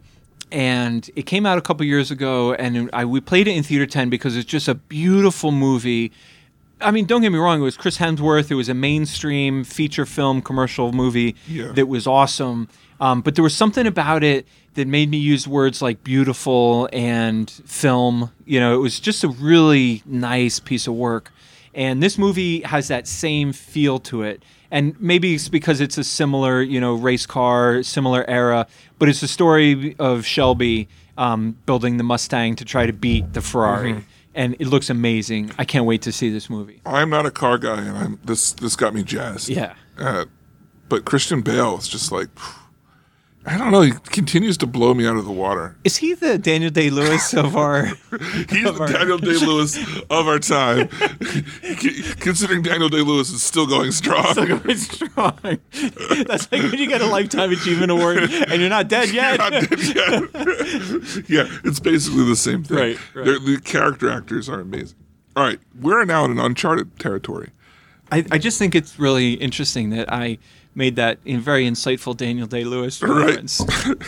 and it came out a couple years ago, and I, we played it in Theater ten because it's just a beautiful movie. I mean, don't get me wrong, it was Chris Hemsworth. It was a mainstream feature film commercial movie Yeah. that was awesome. Um, but there was something about it that made me use words like beautiful and film. You know, it was just a really nice piece of work. And this movie has that same feel to it. And maybe it's because it's a similar, you know, race car, similar era. But it's the story of Shelby um, building the Mustang to try to beat the Ferrari. Mm-hmm. And it looks amazing. I can't wait to see this movie. I'm not a car guy, and I'm this this got me jazzed. Yeah. Uh, but Christian Bale is just like, I don't know. He continues to blow me out of the water. Is he the Daniel Day-Lewis of our... He's the Daniel Day-Lewis of our time. Considering Daniel Day-Lewis is still going strong. Still going strong. That's like when you get a Lifetime Achievement Award and you're not dead yet. You're not dead yet. Yeah, it's basically the same thing. Right, right. They're- The character actors are amazing. All right, we're now in uncharted territory. I, I just think it's really interesting that I made that in very insightful Daniel Day-Lewis Right. reference.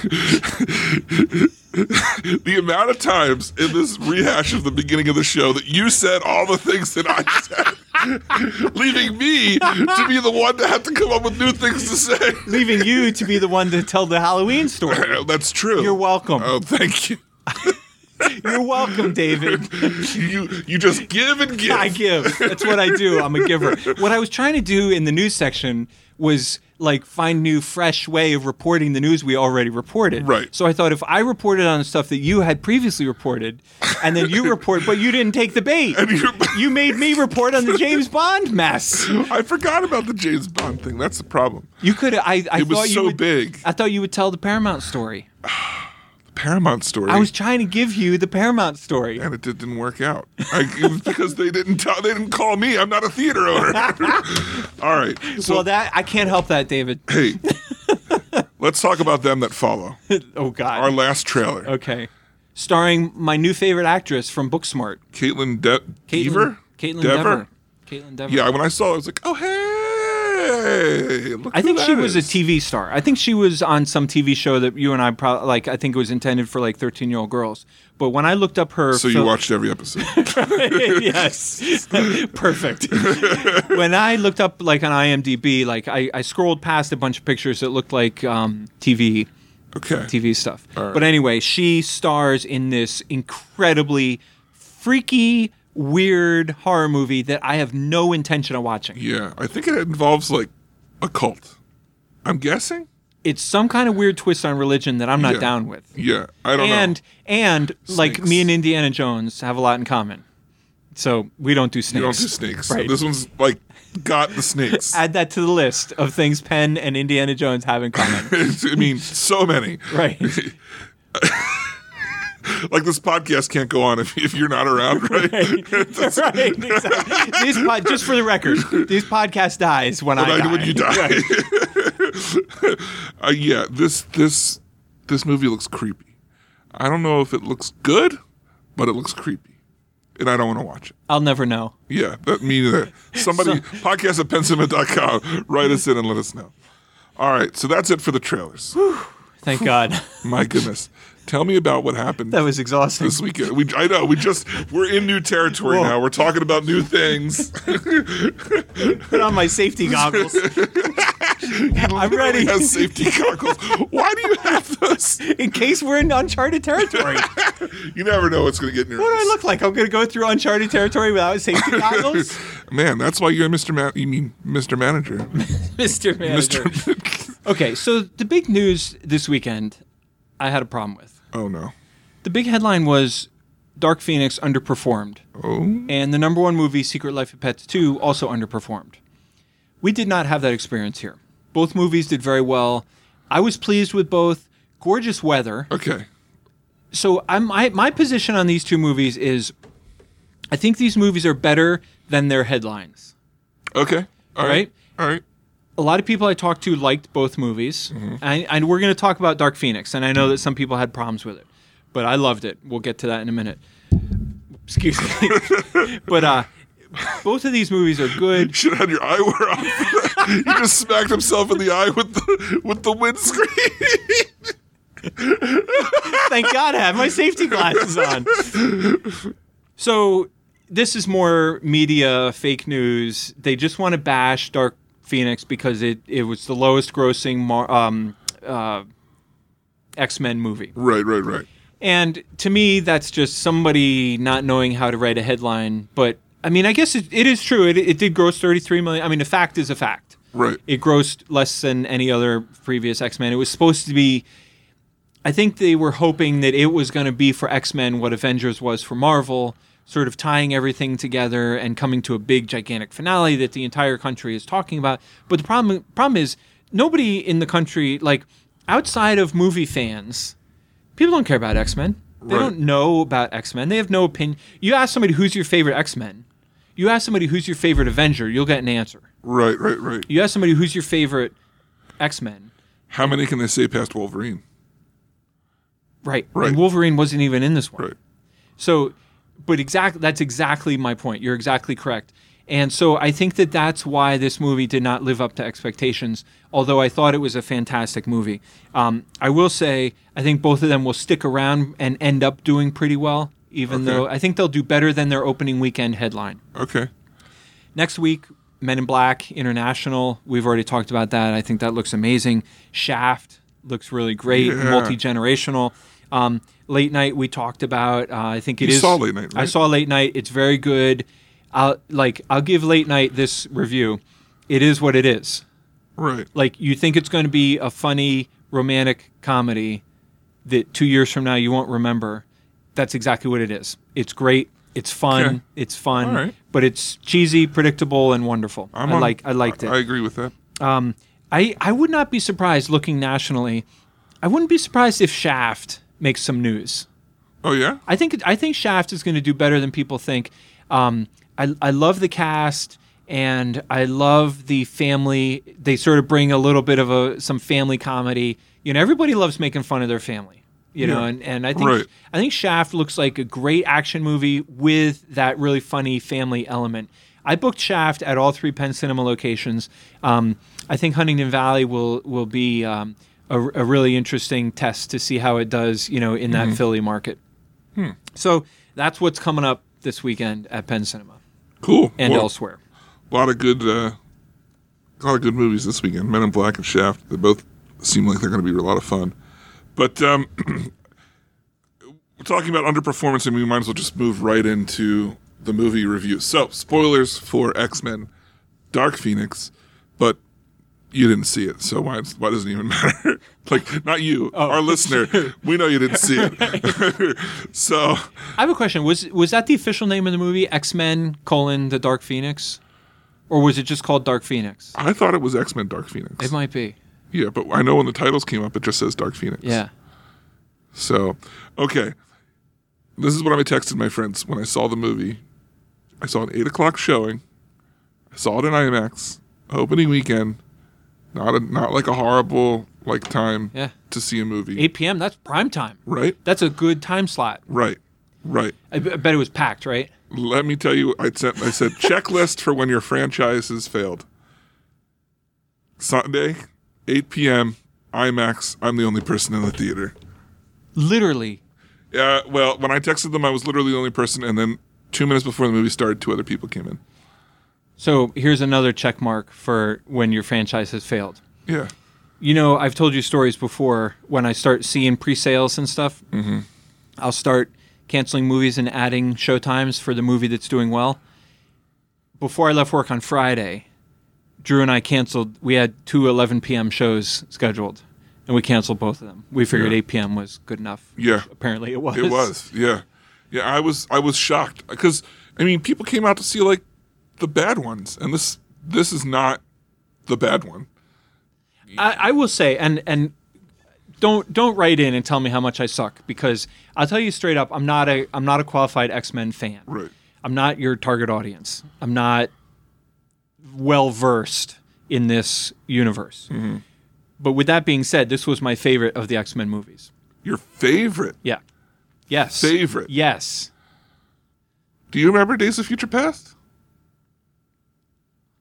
The amount of times in this rehash of the beginning of the show that you said all the things that I said, leaving me to be the one to have to come up with new things to say. Leaving you to be the one to tell the Halloween story. That's true. You're welcome. Oh, thank you. You're welcome, David. You you just give and give. I give. That's what I do. I'm a giver. What I was trying to do in the news section was like find new, fresh way of reporting the news we already reported. Right. So I thought if I reported on stuff that you had previously reported, and then you report, but you didn't take the bait. And you- You made me report on the James Bond mess. I forgot about the James Bond thing. That's the problem. You could. I. I It was thought you so would, big. I thought you would tell the Paramount story. Paramount story. I was trying to give you the Paramount story. and it did, didn't work out. I, it was because they didn't tell, they didn't call me. I'm not a theater owner. All right. So well, that I can't help that, David. hey, let's talk about them that follow. Oh God. Our last trailer. Okay. Starring my new favorite actress from Booksmart, Caitlin De- Dever? Caitlin Dever? Dever. Caitlin Dever. Yeah, when I saw it, I was like, oh, hey. Look I who think she that was a is. T V star. I think she was on some T V show that you and I probably like. I think it was intended for like thirteen-year-old girls. But when I looked up her, So you fil- watched every episode. yes, perfect. When I looked up like on IMDb, like I, I scrolled past a bunch of pictures that looked like um, T V. Okay. T V stuff. All right. But anyway, she stars in this incredibly freaky, weird horror movie that I have no intention of watching. Yeah, I think it involves like a cult. I'm guessing? It's some kind of weird twist on religion that I'm not Yeah. down with. Yeah, I don't and know. and like Snakes. me and Indiana Jones have a lot in common. So we don't do snakes. You don't do snakes. Right. This one's like got the snakes. Add that to the list of things Penn and Indiana Jones have in common. I mean, so many. Right. Like this podcast can't go on if, if you're not around, right? That's- right. Exactly. These pod, just for the record, these podcast dies when, when, I I- die. when you die. Right. uh, yeah, this this this movie looks creepy. I don't know if it looks good, but it looks creepy, and I don't want to watch it. I'll never know. Yeah, that me neither. Somebody podcast at pensima dot com. Write us in and let us know. All right, so that's it for the trailers. Thank God. My goodness. Tell me about what happened That was exhausting. this weekend. We, I know, we just, we're in new territory Whoa. now. We're talking about new things. Put on my safety goggles. I'm ready. Has safety goggles. Why do you have those? In case we're in uncharted territory. What You never know what's going to get in your do I eyes. look like? I'm going to go through uncharted territory without safety goggles? Man, that's why you're Mister Man. You mean Mister Manager. Mister Manager. Mister Okay, so the big news this weekend, I had a problem with. Oh, no. The big headline was Dark Phoenix underperformed. Oh? And the number one movie, Secret Life of Pets two, also underperformed. We did not have that experience here. Both movies did very well. I was pleased with both. Gorgeous weather. Okay. So I'm, my, my position on these two movies is I think these movies are better than their headlines. Okay. All right. Right? All right. A lot of people I talked to liked both movies. And, and we're going to talk about Dark Phoenix. And I know that some people had problems with it. But I loved it. We'll get to that in a minute. Excuse me. But uh, both of these movies are good. You should have had your eyewear off. He just smacked himself in the eye with the, with the windscreen. Thank God I have my safety glasses on. So this is more media fake news. They just want to bash Dark Phoenix because it, it was the lowest grossing mar- um, uh, X-Men movie. Right, right, right. And to me, that's just somebody not knowing how to write a headline. But, I mean, I guess it, it is true. It, it did gross thirty-three million dollars. I mean, a fact is a fact. Right. It grossed less than any other previous X-Men. It was supposed to be... I think they were hoping that it was going to be for X-Men what Avengers was for Marvel, sort of tying everything together and coming to a big, gigantic finale that the entire country is talking about. But the problem problem is nobody in the country, like outside of movie fans, people don't care about X-Men. They Right. don't know about X-Men. They have no opinion. You ask somebody who's your favorite X-Men. You ask somebody who's your favorite Avenger, you'll get an answer. Right, right, right. You ask somebody who's your favorite X-Men. How many can they say past Wolverine? Right. Right. And Wolverine wasn't even in this one. Right. So, but exactly, that's exactly my point. You're exactly correct. And so I think that that's why this movie did not live up to expectations, although I thought it was a fantastic movie. Um, I will say, I think both of them will stick around and end up doing pretty well, even Okay. though I think they'll do better than their opening weekend headline. Okay. Next week, Men in Black International. We've already talked about that. I think that looks amazing. Shaft looks really great, Yeah. multi-generational. Um, Late Night we talked about. Uh, I think it You is. saw Late Night, I right? saw Late Night. It's very good. I'll like. I'll give Late Night this review. It is what it is. Right. Like you think it's going to be a funny romantic comedy that two years from now you won't remember. That's exactly what it is. It's great. It's fun. Okay. It's fun. All right. But it's cheesy, predictable, and wonderful. I'm I on- like. I liked it. I agree with that. Um, I, I would not be surprised looking nationally. I wouldn't be surprised if Shaft makes some news. Oh, yeah? I think I think Shaft is going to do better than people think. Um, I I love the cast and I love the family. They sort of bring a little bit of a some family comedy. You know, everybody loves making fun of their family. You know, Yeah. and, and I think Right. I think Shaft looks like a great action movie with that really funny family element. I booked Shaft at all three Penn Cinema locations. Um, I think Huntington Valley will will be um, a, a really interesting test to see how it does, you know, in that Philly market. So that's what's coming up this weekend at Penn Cinema Cool. and Well, elsewhere. A lot of good, uh, a lot of good movies this weekend. Men in Black and Shaft. They both seem like they're going to be a lot of fun. But um, we're talking about underperformance, and we might as well just move right into the movie review. So, spoilers for X-Men: Dark Phoenix, but you didn't see it, so why, why does it even matter? Like, not you, our listener. We know you didn't see it. So, I have a question. Was was that the official name of the movie, X-Men colon the Dark Phoenix? Or was it just called Dark Phoenix? I thought it was X-Men Dark Phoenix. It might be. Yeah, but I know when the titles came up, it just says Dark Phoenix. Yeah. So, okay. This is what I texted my friends when I saw the movie. I saw an eight o'clock showing. I saw it in IMAX, opening weekend. Not a, not like a horrible like time Yeah. to see a movie. eight p.m., that's prime time. Right? That's a good time slot. Right. Right. I, b- I bet it was packed, right? Let me tell you, I sent I said checklist for when your franchise has failed. Sunday, eight p.m., IMAX. I'm the only person in the theater. Literally. Yeah, well, when I texted them, I was literally the only person, and then two minutes before the movie started, two other people came in. So here's another check mark for when your franchise has failed. Yeah. You know, I've told you stories before. When I start seeing pre-sales and stuff, mm-hmm. I'll start canceling movies and adding showtimes for the movie that's doing well. Before I left work on Friday, Drew and I canceled. We had two eleven p.m. shows scheduled, and we canceled both of them. We figured Yeah. eight p.m. was good enough. Yeah. Apparently it was. It was, yeah. Yeah, I was I was shocked. Because, I mean, people came out to see, like, the bad ones, and this this is not the bad one. I, I will say, and and don't don't write in and tell me how much I suck, because I'll tell you straight up, I'm not a I'm not a qualified X-Men fan. Right. I'm not your target audience. I'm not well versed in this universe. Mm-hmm. But with that being said, this was my favorite of the X-Men movies. Your favorite? Yeah. Yes. Favorite? Yes. Do you remember Days of Future Past?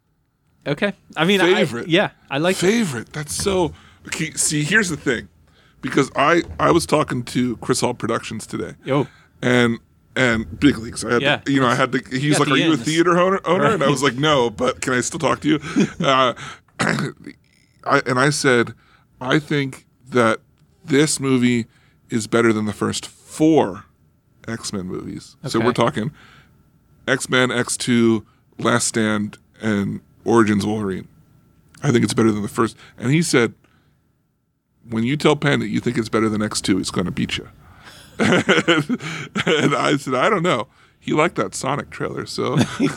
Okay. I mean, Favorite? I, yeah, I like it. Favorite. That's so... Okay, see, here's the thing. because I I was talking to Chris Hall Productions today. Yo. And and big leagues. I had Yeah. to, you know, I had to. He's got like, the "Are you a ins." theater owner?" owner? Right. And I was like, "No, but can I still talk to you?" uh, I, and I said, "I think that this movie is better than the first four X-Men movies." So Okay. we're talking X-Men, X two, Last Stand, and Origins Wolverine. I think it's better than the first. And he said, "When you tell Penn that you think it's better than X two, he's going to beat you." And I said, "I don't know." He liked that Sonic trailer, so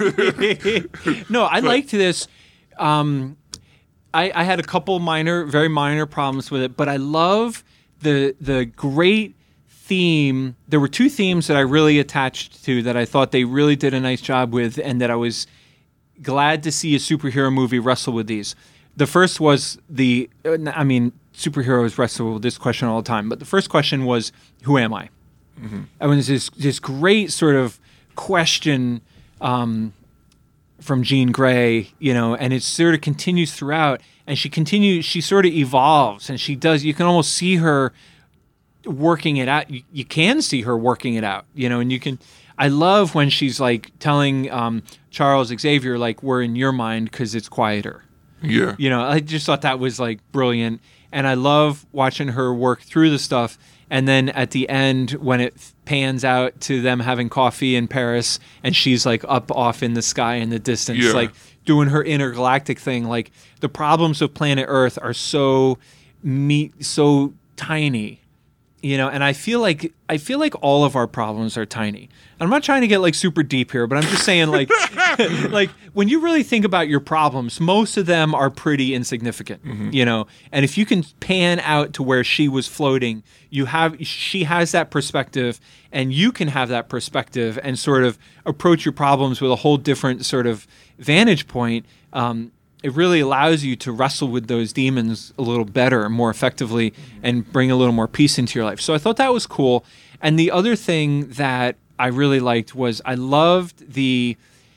No, I liked this. Um, I, I had a couple minor, very minor problems with it, but I love the the great theme. There were two themes that I really attached to that I thought they really did a nice job with, and that I was glad to see a superhero movie wrestle with these. The first was the, I mean, superheroes wrestle with this question all the time, but the first question was, who am I? Mm-hmm. I mean, this this great sort of question um, from Jean Grey, you know, and it sort of continues throughout, and she continues, she sort of evolves, and she does, you can almost see her working it out. You, you can see her working it out, you know, and you can, I love when she's like telling um, Charles Xavier, like, we're in your mind because it's quieter. yeah. You know, I just thought that was like brilliant. And I love watching her work through the stuff. And then at the end, when it pans out to them having coffee in Paris and she's like up off in the sky in the distance, Yeah. like doing her intergalactic thing, like the problems of planet Earth are so me- so tiny. You know, and I feel like I feel like all of our problems are tiny. I'm not trying to get like super deep here, but I'm just saying like like when you really think about your problems, most of them are pretty insignificant, Mm-hmm. you know. And if you can pan out to where she was floating, you have she has that perspective and you can have that perspective and sort of approach your problems with a whole different sort of vantage point. Um, it really allows you to wrestle with those demons a little better and more effectively and bring a little more peace into your life. So I thought that was cool. And the other thing that I really liked was I loved the,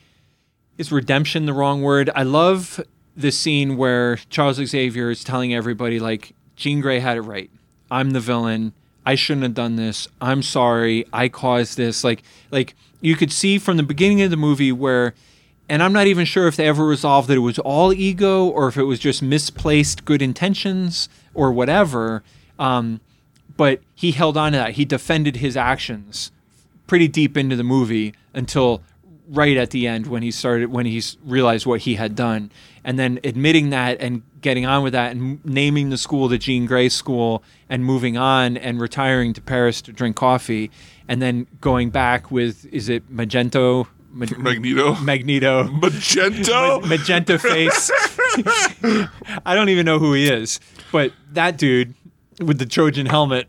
is redemption the wrong word? I love the scene where Charles Xavier is telling everybody, like, Jean Grey had it right. I'm the villain. I shouldn't have done this. I'm sorry. I caused this. Like, like you could see from the beginning of the movie where, and I'm not even sure if they ever resolved that it was all ego or if it was just misplaced good intentions or whatever. Um, but he held on to that. He defended his actions pretty deep into the movie until right at the end when he started, when he realized what he had done. And then admitting that and getting on with that and naming the school the Jean Grey School and moving on and retiring to Paris to drink coffee. And then going back with, is it Magento? Ma- Magneto. Magneto. Magento. Ma- magenta face. I don't even know who he is, but that dude with the Trojan helmet.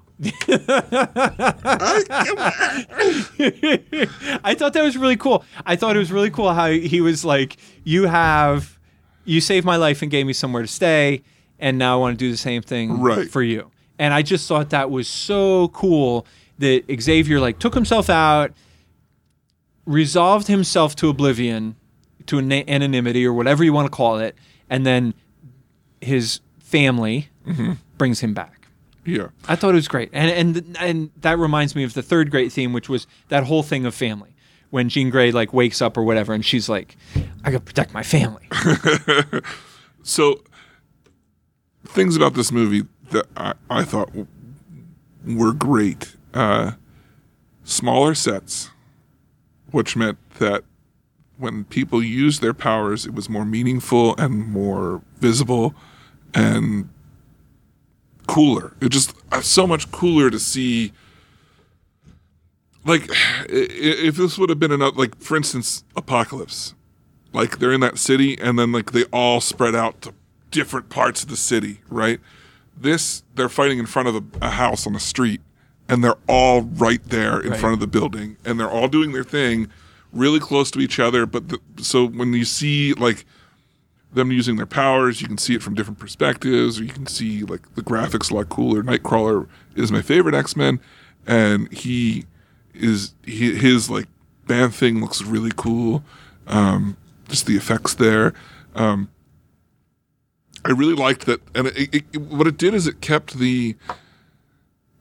I thought that was really cool. I thought it was really cool how he was like, you have, you saved my life and gave me somewhere to stay, and now I want to do the same thing Right. for you. And I just thought that was so cool that Xavier like took himself out, resolved himself to oblivion, to an- anonymity or whatever you want to call it, and then his family Mm-hmm. brings him back. Yeah. I thought it was great. And and and that reminds me of the third great theme, which was that whole thing of family. When Jean Grey like wakes up or whatever and she's like, I gotta protect my family. So, things about this movie that I, I thought w- were great. Uh, smaller sets, which meant that when people used their powers, it was more meaningful and more visible and cooler. It just uh, so much cooler to see. Like, i- if this would have been another, like, for instance, Apocalypse. Like, they're in that city, and then, like, they all spread out to different parts of the city, right? This, they're fighting in front of a, a house on a street, and they're all right there in Right. front of the building, and they're all doing their thing really close to each other, but the, so when you see, like, them using their powers, you can see it from different perspectives, or you can see, like, the graphics a lot cooler. Nightcrawler is my favorite X-Men, and he is, he, his, like, band thing looks really cool. Um, just the effects there. Um, I really liked that, and it, it, it, what it did is it kept the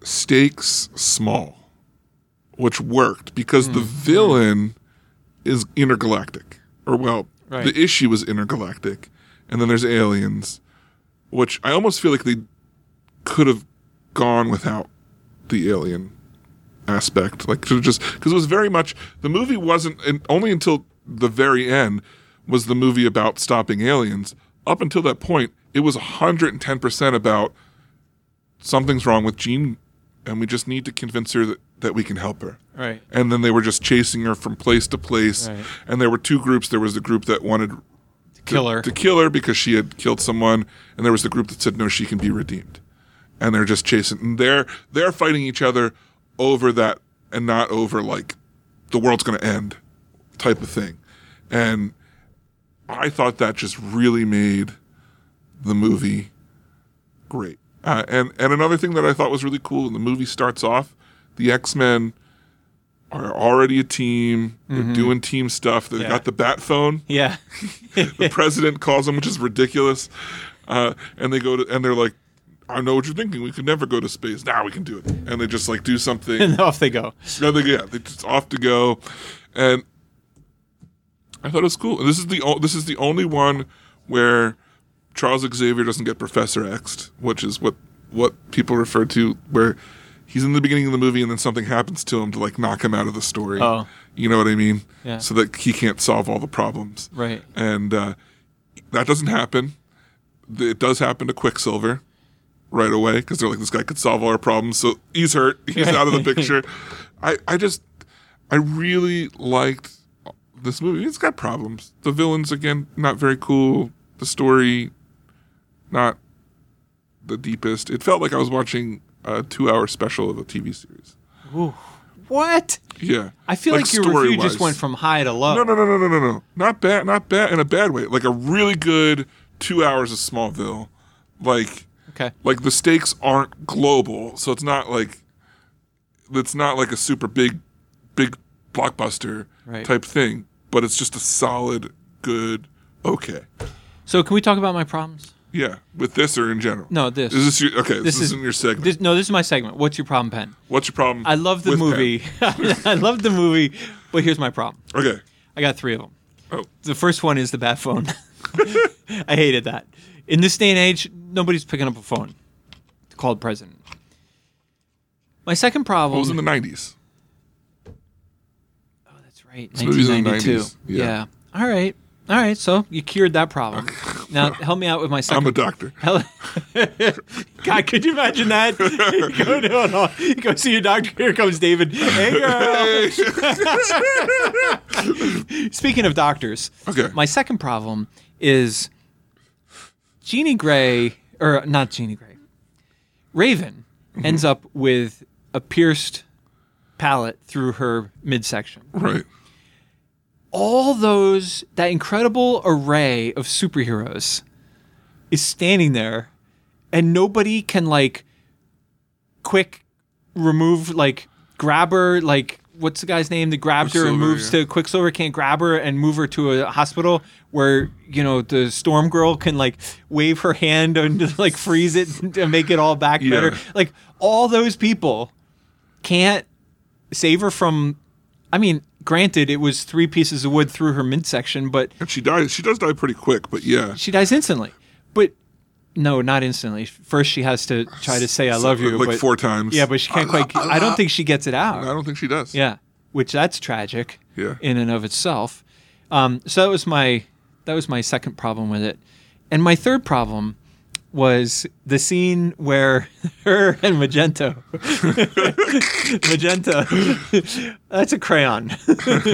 stakes small, which worked because mm. the villain is intergalactic. Or, well, right. the issue is intergalactic. And then there's aliens, which I almost feel like they could have gone without the alien aspect. Like, to just, because it was very much, the movie wasn't, and only until the very end was the movie about stopping aliens. Up until that point, it was one hundred ten percent about something's wrong with Jean, and we just need to convince her that, that we can help her. Right. And then they were just chasing her from place to place. Right. And there were two groups. There was the group that wanted to, kill her. to kill her because she had killed someone, and there was the group that said, no, she can be redeemed. And they're just chasing. And they're, they're fighting each other over that and not over, like, the world's going to end type of thing. And I thought that just really made the movie great. Uh, and, and another thing that I thought was really cool, when the movie starts off, the X-Men are already a team. They're mm-hmm. doing team stuff. They've yeah. got the bat phone. Yeah. The president calls them, which is ridiculous. Uh, and they go to, and they're like, I know what you're thinking. We could never go to space. Now we can do it. And they just like do something. And off they go. Yeah, they, yeah, they just off to go. And I thought it was cool. And this is the o- this is the only one where Charles Xavier doesn't get Professor X'd, which is what what people refer to, where he's in the beginning of the movie and then something happens to him to like knock him out of the story. Oh. You know what I mean? Yeah. So that he can't solve all the problems. Right. And uh, that doesn't happen. It does happen to Quicksilver right away because they're like, this guy could solve all our problems. So he's hurt. He's out of the picture. I, I just, I really liked this movie. It's got problems. The villains, again, not very cool. The story, not the deepest. It felt like I was watching a two-hour special of a T V series. Ooh. What? Yeah. I feel like, like your review just went from high to low. No, no, no, no, no, no, no. Not bad. Not bad in a bad way. Like a really good two hours of Smallville. Like, okay. Like the stakes aren't global, so it's not like it's not like a super big, big blockbuster right. type thing. But it's just a solid, good, okay. So can we talk about my problems? Yeah, with this or in general? No, this. Is this your okay? This, this is isn't your segment. This, no, this is my segment. What's your problem, Penn? What's your problem? I love the with movie. I love the movie, but here's my problem. Okay. I got three of them. Oh. The first one is the bat phone. I hated that. In this day and age, nobody's picking up a phone to call the president. My second problem. Well, it was in the nineties. Oh, that's right. This movie's in the nineties. Yeah. Yeah. All right. All right. So you cured that problem. Now help me out with my second. I'm a doctor. God, could you imagine that? You go, no, no. You go see your doctor. Here comes David. Hey, girl. Hey. Speaking of doctors, okay. My second problem is Jeannie Gray, or not Jeannie Gray, Raven mm-hmm. ends up with a pierced palate through her midsection. Right. All those, that incredible array of superheroes is standing there, and nobody can, like, quick remove, like, grab her, like, what's the guy's name that grabs her and moves yeah. to Quicksilver can't grab her and move her to a hospital where, you know, the Storm Girl can, like, wave her hand and, like, freeze it and make it all back yeah. better. Like, all those people can't save her from, I mean, granted, it was three pieces of wood through her midsection, but... And she dies. She does die pretty quick, but yeah. She dies instantly. But, no, not instantly. First, she has to try to say, I love you. Like but, four times. Yeah, but she can't quite... I don't think she gets it out. I don't think she does. Yeah, which that's tragic yeah. in and of itself. Um, so that was my that was my second problem with it. And my third problem was the scene where her and Magento, Magenta, that's a crayon. Her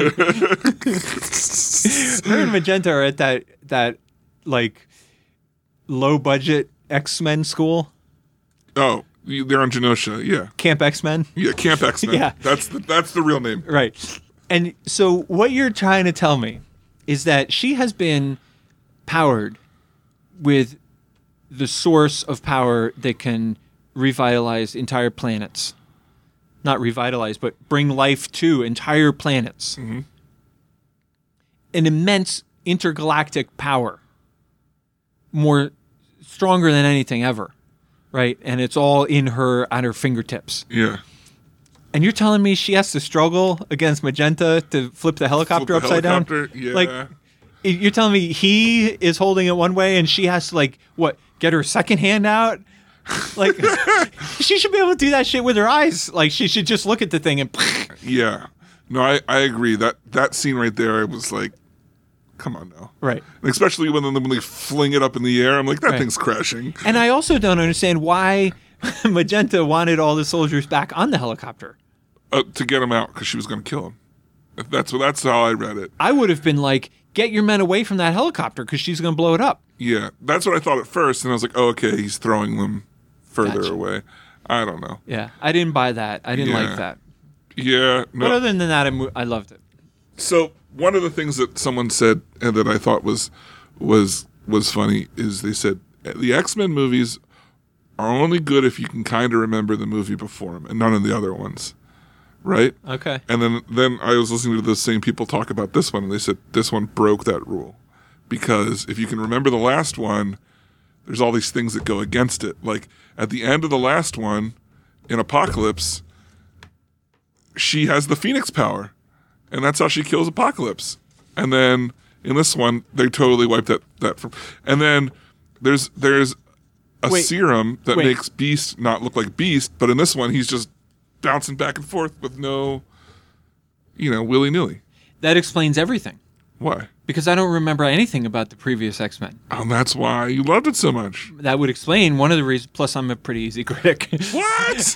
and Magenta are at that that like low budget X-Men school. Oh, they're on Genosha, yeah. Camp X-Men. Yeah, Camp X-Men. Yeah, that's the, that's the real name. Right. And so what you're trying to tell me is that she has been powered with the source of power that can revitalize entire planets. Not revitalize, but bring life to entire planets. Mm-hmm. An immense intergalactic power. More stronger than anything ever. right? And it's all in her at her fingertips. Yeah. And you're telling me she has to struggle against Magenta to flip the helicopter Flip the upside helicopter, down? yeah. Like, you're telling me he is holding it one way and she has to, like, what, get her second hand out? Like, she should be able to do that shit with her eyes. Like, she should just look at the thing and... Yeah. No, I, I agree. That that scene right there, I was like, come on now. Right. And especially when, when they fling it up in the air, I'm like, that Right. thing's crashing. And I also don't understand why Magenta wanted all the soldiers back on the helicopter. Uh, to get him out because she was going to kill him. If that's that's how I read it. I would have been like, get your men away from that helicopter because she's going to blow it up. Yeah, that's what I thought at first, and I was like, oh, okay, he's throwing them further Gotcha. away. I don't know. Yeah, I didn't buy that. I didn't Yeah. like that. Yeah, no. But other than that, I, mo- I loved it. So one of the things that someone said and that I thought was was was funny is they said the X-Men movies are only good if you can kind of remember the movie before them, and none of the other ones, right? Okay. And then then I was listening to those same people talk about this one, and they said this one broke that rule because if you can remember the last one, there's all these things that go against it. Like at the end of the last one, in Apocalypse, she has the Phoenix power, and that's how she kills Apocalypse. And then in this one, they totally wiped that that from. And then there's there's a Wait. serum that Wait. makes Beast not look like Beast, but in this one, he's just bouncing back and forth with no, you know, willy nilly. That explains everything Why? because I don't remember anything about the previous X-Men. Oh, and that's why you loved it so much. That would explain one of the reasons. Plus, I'm a pretty easy critic. What?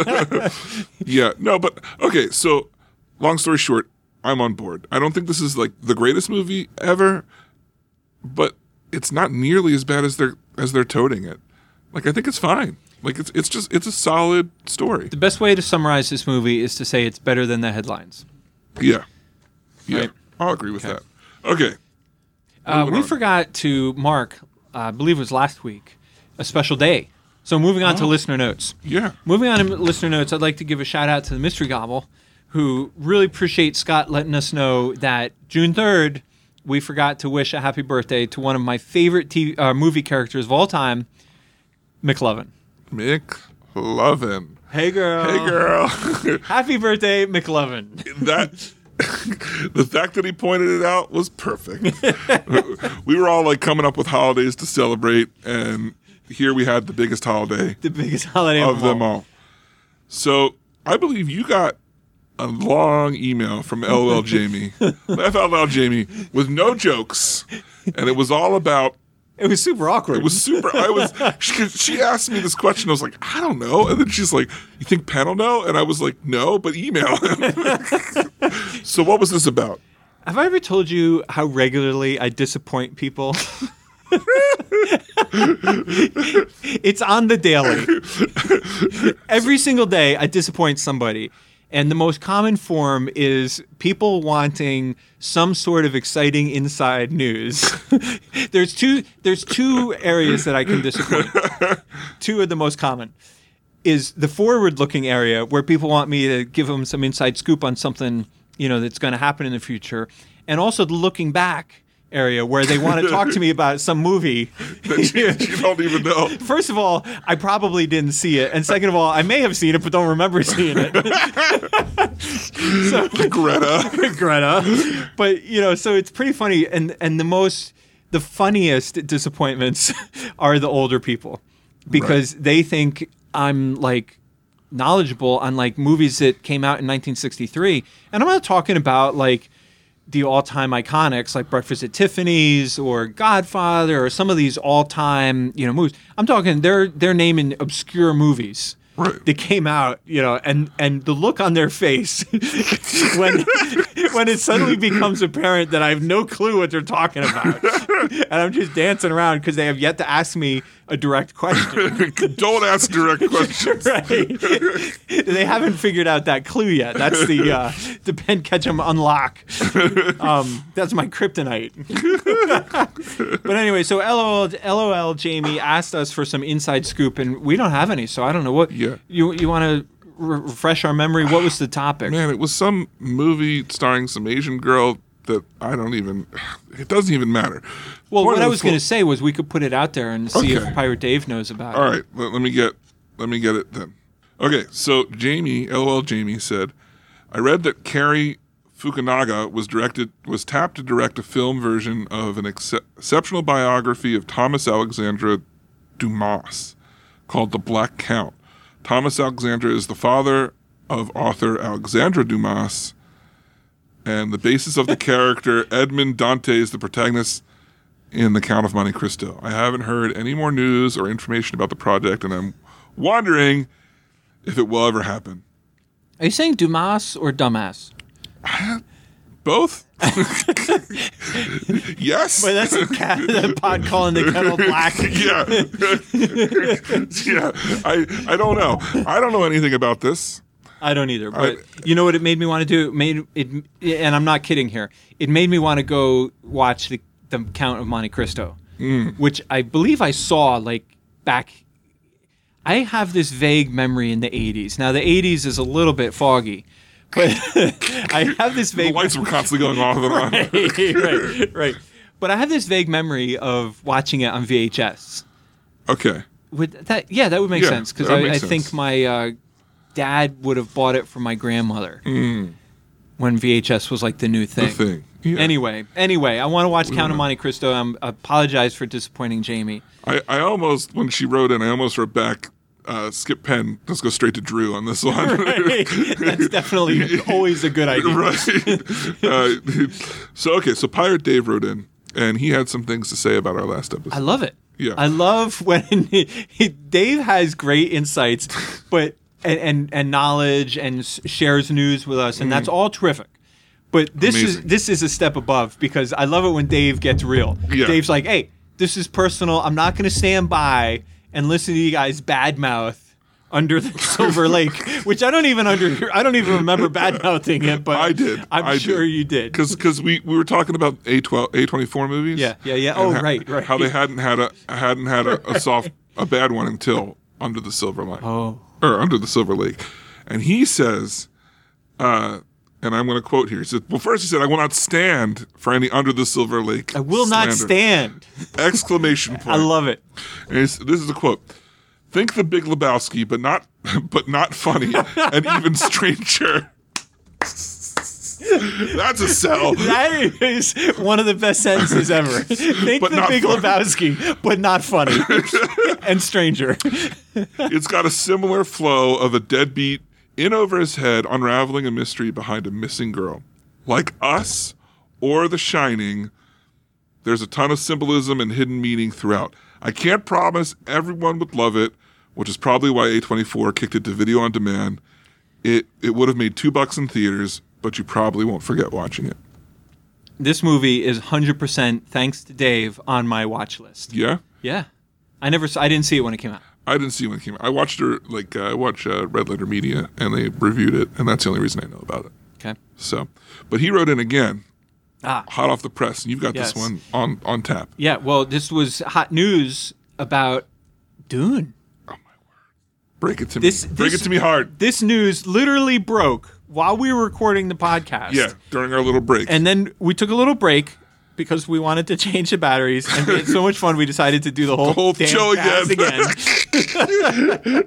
Yeah, no, but okay. So, long story short, I'm on board. I don't think this is like the greatest movie ever, but it's not nearly as bad as they're as they're toting it. Like, I think it's fine. Like, it's it's just it's a solid story. The best way to summarize this movie is to say it's better than the headlines. Yeah, yeah, Right. I'll agree with that. Okay, Uh, Moving we on. forgot to mark, uh, I believe it was last week, a special day. So moving on to listener notes. yeah, Moving on to listener notes, I'd like to give a shout out to the Mystery Gobble, who really appreciate Scott letting us know that June third, we forgot to wish a happy birthday to one of my favorite T V, uh, movie characters of all time, McLovin. McLovin. Hey, girl. Hey, girl. Happy birthday, McLovin. that the fact that he pointed it out was perfect. We were all like coming up with holidays to celebrate, and here we had the biggest holiday The biggest holiday of them all. So I believe you got a long email from L O L Jamie, Laugh Out Loud Jamie, with no jokes, and it was all about. It was super awkward. It was super. I was. She, she asked me this question. I was like, I don't know. And then she's like, "You think Penn will know?" And I was like, "No, but email him." So what was this about? Have I ever told you how regularly I disappoint people? It's on the daily. Every single day, I disappoint somebody. And the most common form is people wanting some sort of exciting inside news. there's two there's two areas that I can disappoint. Two of the most common is the forward-looking area where people want me to give them some inside scoop on something, you know, that's going to happen in the future, and also the looking back area where they want to talk to me about some movie. That you, you don't even know. First of all, I probably didn't see it, and second of all, I may have seen it but don't remember seeing it. So Greta. Greta, but you know, so it's pretty funny, and and the most, the funniest disappointments are the older people because they think I'm like knowledgeable on like movies that came out in nineteen sixty-three, and I'm not talking about like the all-time iconics like Breakfast at Tiffany's or Godfather or some of these all-time, you know, movies. I'm talking they're they're naming obscure movies Right. that came out, you know, and and the look on their face when when it suddenly becomes apparent that I have no clue what they're talking about, and I'm just dancing around because they have yet to ask me a direct question. Don't ask direct questions. Right. They haven't figured out that clue yet. That's the uh, the Penn Ketchum unlock. Um, that's my kryptonite. But anyway, so LOL, LOL Jamie asked us for some inside scoop, and we don't have any, so I don't know what. Yeah. You you want to re- refresh our memory? What was the topic? Man, it was some movie starring some Asian girl that I don't even. It doesn't even matter. Well, Point what of I the was going to fo- say was we could put it out there and see Okay. if Pirate Dave knows about All it. right, let, let me get let me get it then. Okay, so Jamie, LOL Jamie said, I read that Cary Fukunaga was directed was tapped to direct a film version of an ex- exceptional biography of Thomas Alexandre Dumas called The Black Count. Thomas Alexandre is the father of author Alexandre Dumas, and the basis of the character Edmond Dante is the protagonist in The Count of Monte Cristo. I haven't heard any more news or information about the project, and I'm wondering if it will ever happen. Are you saying Dumas or dumbass? Both? Yes. But that's a cat, the pod calling the kettle black. yeah. yeah. I I don't know. I don't know anything about this. I don't either. But I- you know what it made me want to do? It made it, and I'm not kidding here. It made me want to go watch the, the Count of Monte Cristo, Mm. which I believe I saw like back. I have this vague memory in the eighties. Now the eighties is a little bit foggy, but I have this The vague. lights were constantly going off and on. right, right, right. But I have this vague memory of watching it on V H S. Okay. Would that? Yeah, that would make Yeah, sense because that would I, make I sense. think my uh, dad would have bought it for my grandmother when V H S was like the new thing. Mm. The thing. Yeah. Anyway, anyway, I want to watch Count of Monte Cristo. I'm, I apologize for disappointing Jamie. I, I almost, when she wrote in, I almost wrote back, uh, skip pen, let's go straight to Drew on this one. Right? That's definitely always a good idea. Right. uh, so, okay, so Pirate Dave wrote in, and he had some things to say about our last episode. I love it. Yeah. I love when he, he, Dave has great insights, but and and, and knowledge and s- shares news with us, and that's all terrific. But this is Amazing. this is a step above because I love it when Dave gets real. Yeah. Dave's like, "Hey, this is personal. I'm not going to stand by and listen to you guys badmouth Under the Silver Lake," which I don't even under I don't even remember badmouthing it, but I did. I'm I sure did. you did. Because we, we were talking about A twelve, A twenty-four movies. Yeah, yeah, yeah. and Oh, how- right, right. How they hadn't had a hadn't had a, a soft a bad one until Under the Silver Lake. Oh. Or Under the Silver Lake. And he says, uh, and I'm going to quote here. He said, well, first he said, I will not stand for any Under the Silver Lake I will not slander." stand. Exclamation point. I love it. And it's- this is a quote. Think The Big Lebowski, but not but not funny, and even stranger. That's a sell. That is one of the best sentences ever. Think But the not Big funny. Lebowski, but not funny. And stranger. It's got a similar flow of a deadbeat in over his head unraveling a mystery behind a missing girl. Like Us or The Shining, there's a ton of symbolism and hidden meaning throughout. I can't promise everyone would love it, which is probably why A twenty-four kicked it to video on demand. It it would have made two bucks in theaters, but you probably won't forget watching it. This movie is one hundred percent, thanks to Dave, on my watch list. Yeah? Yeah. I never saw, I didn't see it when it came out. I didn't see it when it came out. I watched her, like, uh, I watched uh, Red Letter Media, and they reviewed it, and that's the only reason I know about it. Okay. So, but he wrote in again, Ah. hot off the press, and you've got Yes. this one on, on tap. Yeah, well, this was hot news about Dune. Break it to This, me. Break this- it to me hard. This news literally broke while we were recording the podcast. Yeah, during our little break. And then we took a little break because we wanted to change the batteries, and we had so much fun we decided to do the whole, The whole damn show cast again. again.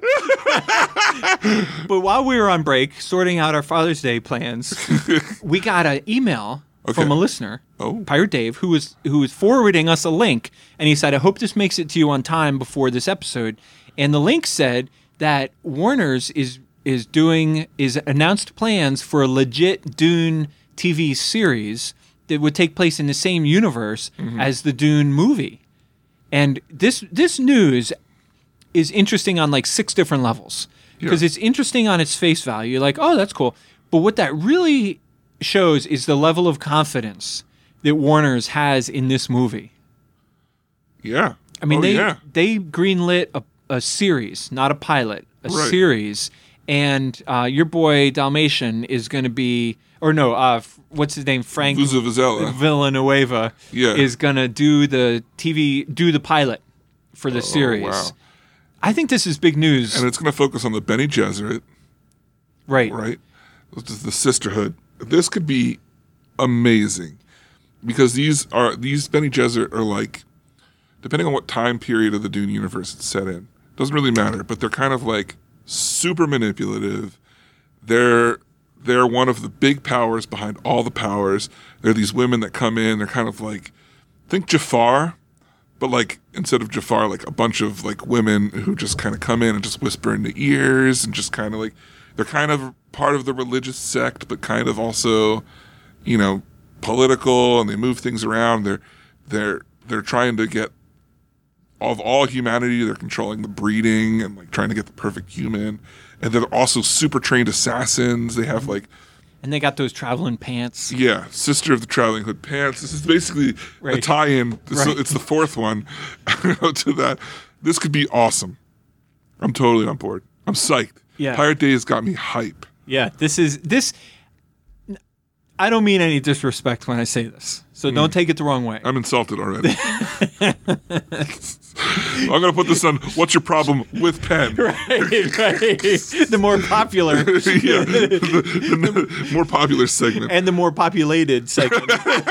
But while we were on break, sorting out our Father's Day plans, we got an email from Okay. a listener, Oh. Pirate Dave, who was who was forwarding us a link, and he said, "I hope this makes it to you on time before this episode." And the link said that Warner's is is doing is announced plans for a legit Dune T V series that would take place in the same universe Mm-hmm. as the Dune movie. And this this news is interesting on like six different levels because Yeah. it's interesting on its face value. You're like, oh, that's cool. But what that really shows is the level of confidence that Warner's has in this movie. yeah. I mean, oh, they yeah. they greenlit a, a series, not a pilot, a Right. series. And uh, your boy Dalmatian is going to be, or no, uh, f- what's his name? Frank Vuza Vizela. Villanueva Yeah. is going to do the T V, do the pilot for the series. Oh, wow. I think this is big news. And it's going to focus on the Bene Gesserit, right. right? This is the sisterhood. This could be amazing. because these are these Bene Gesserit are like, depending on what time period of the Dune universe it's set in, doesn't really matter. But they're kind of like super manipulative. They're they're one of the big powers behind all the powers. They're these women that come in. They're kind of like, think Jafar, but like instead of Jafar, like a bunch of like women who just kind of come in and just whisper into ears and just kind of like, they're kind of part of the religious sect, but kind of also, you know, political, and they move things around. They're they're they're trying to get of all humanity. They're controlling the breeding and like trying to get the perfect human. And they're also super trained assassins. They have like, And they got those traveling pants. yeah, Sister of the Traveling Hood Pants. This is basically a Right. tie-in. This- Right. It's the fourth one to that. This could be awesome. I'm totally on board. I'm psyched. Yeah. Pirate Day has got me hype. Yeah, this is this. I don't mean any disrespect when I say this, so don't take it the wrong way. I'm insulted already. I'm going to put this on What's Your Problem with Penn. right, right. The more popular yeah, the, the more popular segment. and the more populated segment.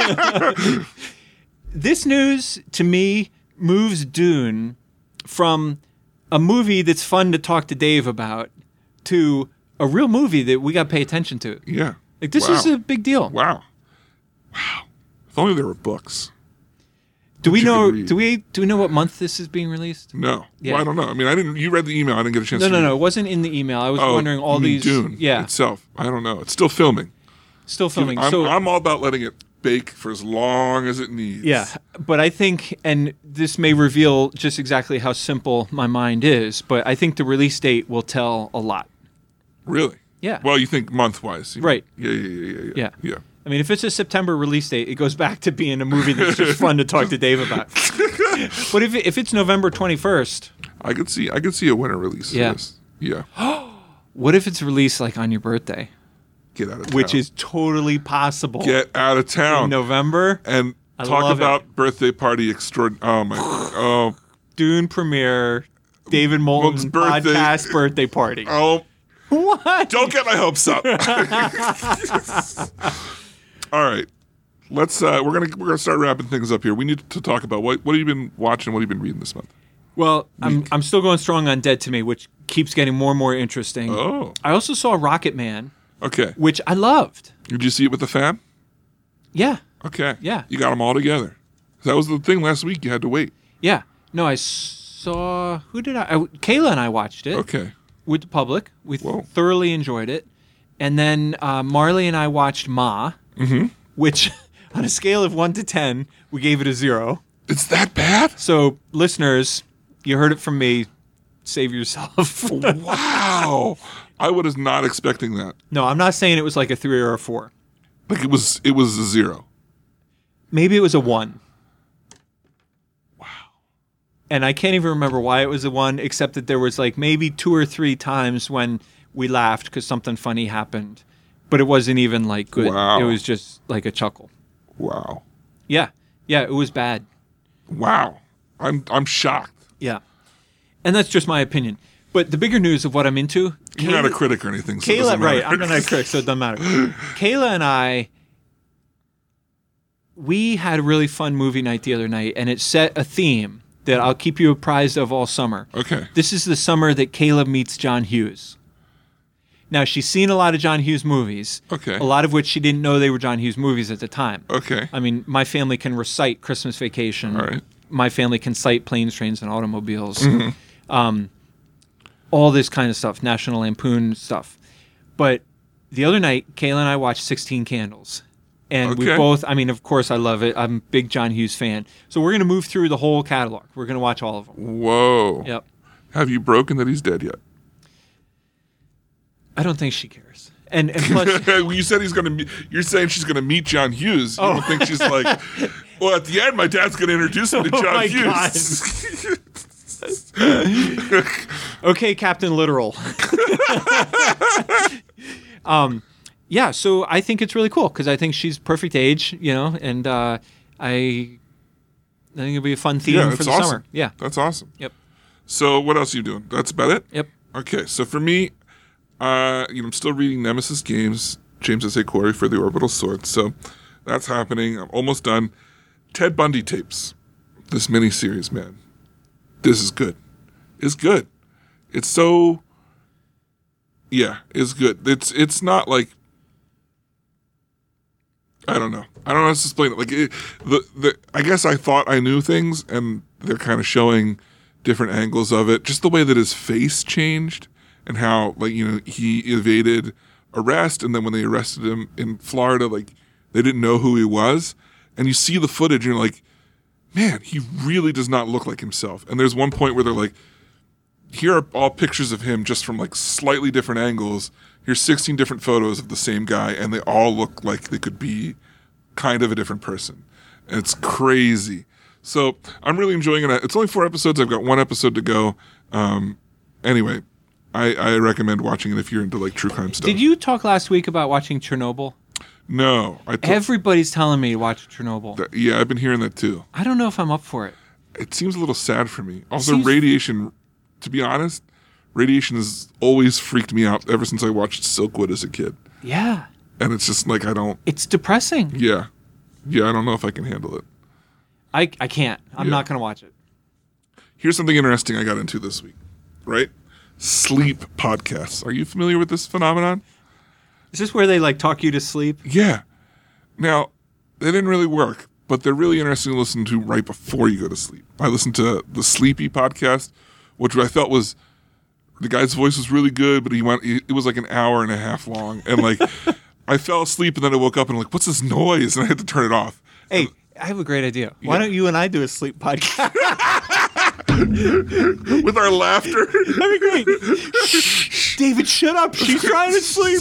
This news to me moves Dune from a movie that's fun to talk to Dave about to a real movie that we got to pay attention to. Yeah. Like this Wow. is a big deal. Wow. Wow. If only there were books. Do we you know? could read. Do we do we know what month this is being released? No. Yeah. Well, I don't know. I mean, I didn't. You read the email. I didn't get a chance No, to no, read no. it. It wasn't in the email. I was Oh, wondering all you mean these. Dune yeah, itself. I don't know. It's still filming. still filming. I'm, so I'm all about letting it bake for as long as it needs. yeah, but I think, and this may reveal just exactly how simple my mind is, but I think the release date will tell a lot. Really? Yeah. Well, you think month-wise. you mean. Right. Yeah, yeah, yeah, yeah, Yeah. yeah. I mean, if it's a September release date, it goes back to being a movie that's just fun to talk to Dave about. But if it, if it's November twenty-first, I could see I could see a winter release of Yeah. this. Yeah. what if it's released like on your birthday, Get out of town. which is totally possible Get out of in town. November? And I talk love it. about birthday party extraordinary. Oh, my God. Oh, Dune premiere, David Moulton's Moulton birthday. podcast birthday party. oh. What? Don't get my hopes up. All right. Let's uh we're going to we're going to start wrapping things up here. We need to talk about what what have you been watching, what have you been reading this month? Well, I'm I'm still going strong on Dead to Me, which keeps getting more and more interesting. Oh. I also saw Rocket Man, Okay. which I loved. Did you see it with the fam? Yeah, Okay. Yeah. You got them all together. That was the thing last week. You had to wait. yeah. No, I saw. Who did I? I Kayla and I watched it Okay. with the public. We Whoa. thoroughly enjoyed it, and then uh, Marley and I watched Ma, Mm-hmm. which on a scale of one to ten, we gave it a zero. It's that bad? So, listeners, you heard it from me. Save yourself. Wow. I was not expecting that. No, I'm not saying it was like a three or a four. Like it was it was a zero. Maybe it was a one. Wow. And I can't even remember why it was a one, except that there was like maybe two or three times when we laughed because something funny happened. But it wasn't even like good. Wow. It was just like a chuckle. Wow. Yeah. Yeah, it was bad. Wow. I'm I'm shocked. Yeah. And that's just my opinion. But the bigger news of what I'm into. You're not a Kayla- critic or anything. So it Kayla, doesn't matter. right. I'm not a critic, so it doesn't matter. Kayla and I, we had a really fun movie night the other night, and it set a theme that I'll keep you apprised of all summer. Okay. This is the summer that Caleb meets John Hughes. Now, she's seen a lot of John Hughes movies, Okay. a lot of which she didn't know they were John Hughes movies at the time. Okay. I mean, my family can recite Christmas Vacation. All right. My family can cite Planes, Trains, and Automobiles. Mm-hmm. Um, all this kind of stuff, National Lampoon stuff. But the other night, Kayla and I watched sixteen Candles. And we Okay. both, I mean, of course, I love it. I'm a big John Hughes fan. So we're going to move through the whole catalog. We're going to watch all of them. Whoa. Yep. Have you broken that he's dead yet? I don't think she cares. And, and plus, You said he's gonna. Meet, you're saying she's gonna meet John Hughes. You Oh. don't think she's like, well, at the end, my dad's gonna introduce me to Oh John my Hughes. okay, Captain Literal. um, yeah, so I think it's really cool because I think she's perfect age, you know, and uh, I, I think it'll be a fun theme Yeah, for it's the awesome. summer. Yeah. That's awesome. Yep. So what else are you doing? That's about it. Yep. Okay, so for me, uh, you know, I'm still reading Nemesis Games, James S A. Corey for the Orbital Sword. So That's happening. I'm almost done. Ted Bundy tapes. This miniseries, man. This is good. It's good. It's so... Yeah, it's good. It's it's not like... I don't know. I don't know how to explain it. Like, it, the, the, I guess I thought I knew things, and they're kind of showing different angles of it. Just the way that his face changed, and how, like, you know, he evaded arrest, and then when they arrested him in Florida, like, they didn't know who he was. And you see the footage, and you're like, man, he really does not look like himself. And there's one point where they're like, here are all pictures of him just from like slightly different angles. Here's sixteen different photos of the same guy, and they all look like they could be kind of a different person. And it's crazy. So I'm really enjoying it. It's only four episodes. I've got one episode to go. Um, anyway, I, I recommend watching it if you're into like true crime stuff. Did you talk last week about watching Chernobyl? No. I t- Everybody's telling me to watch Chernobyl. th- yeah, I've been hearing that too. I don't know if I'm up for it. It seems a little sad for me. Also, Seems- radiation, to be honest, radiation has always freaked me out ever since I watched Silkwood as a kid. Yeah. And it's just like, I don't, It's depressing. yeah. Yeah, I don't know if I can handle it. I, I can't. I'm Yeah. not going to watch it. Here's something interesting I got into this week, right? Sleep podcasts. Are you familiar with this phenomenon? Is this where they like talk you to sleep? Yeah. Now, they didn't really work, but they're really interesting to listen to right before you go to sleep. I listened to the Sleepy podcast, which I felt was, the guy's voice was really good, but he went, it was like an hour and a half long. And like, I fell asleep and then I woke up and I'm like, what's this noise? And I had to turn it off. Hey, I have a great idea. Why Yeah. don't you and I do a sleep podcast? With our laughter. That'd be great. Shh, David, shut up. She's trying to sleep.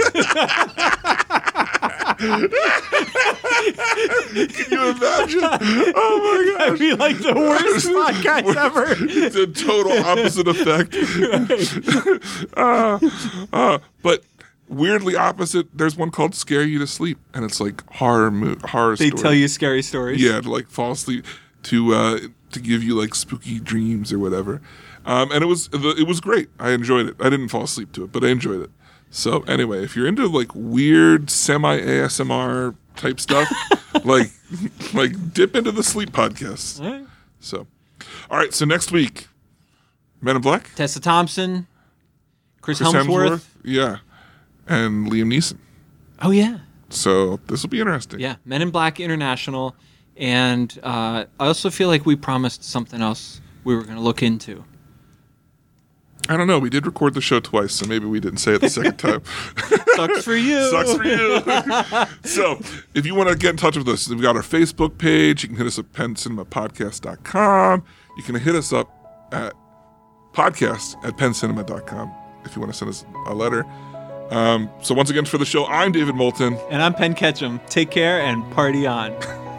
Can you imagine? Oh my That'd gosh. be like the worst podcast ever. It's a total opposite effect. uh, uh, but weirdly opposite, there's one called Scare You to Sleep, and it's like horror mo- horror They stories. tell you scary stories. Yeah, to like fall asleep, to uh, to give you like spooky dreams or whatever. Um, and it was it was great. I enjoyed it. I didn't fall asleep to it, but I enjoyed it. So anyway, if you're into like weird semi A S M R type stuff, like like dip into the sleep podcasts. All right. So, all right. So next week, Men in Black, Tessa Thompson, Chris, Chris Hemsworth. Hemsworth, yeah, and Liam Neeson. Oh, yeah. So this will be interesting. Yeah. Men in Black International. And uh, I also feel like we promised something else we were going to look into. I don't know. We did record the show twice, so maybe we didn't say it the second time. Sucks for you. Sucks for you. So, if you want to get in touch with us, we've got our Facebook page. You can hit us at pen cinema podcast dot com. You can hit us up at podcast at pen cinema dot com if you want to send us a letter. Um, so, once again, for the show, I'm David Moulton. And I'm Penn Ketchum. Take care and party on.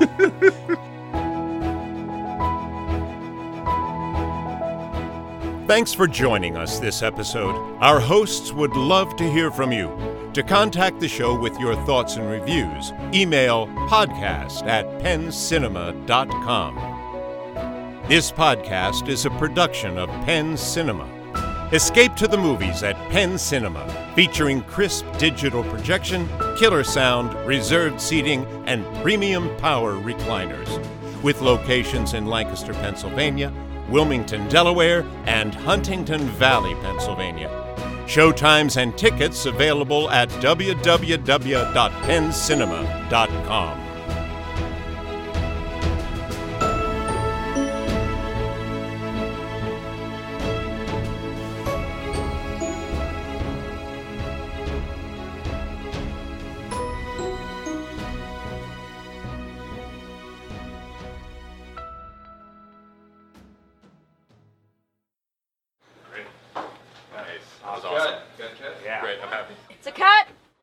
Thanks for joining us this episode. Our hosts would love to hear from you. To contact the show with your thoughts and reviews, email podcast at pen cinema dot com. This podcast is a production of Penn Cinema. Escape to the movies at Penn Cinema, featuring crisp digital projection, killer sound, reserved seating, and premium power recliners. With locations in Lancaster, Pennsylvania, Wilmington, Delaware, and Huntington Valley, Pennsylvania. Showtimes and tickets available at w w w dot pen cinema dot com.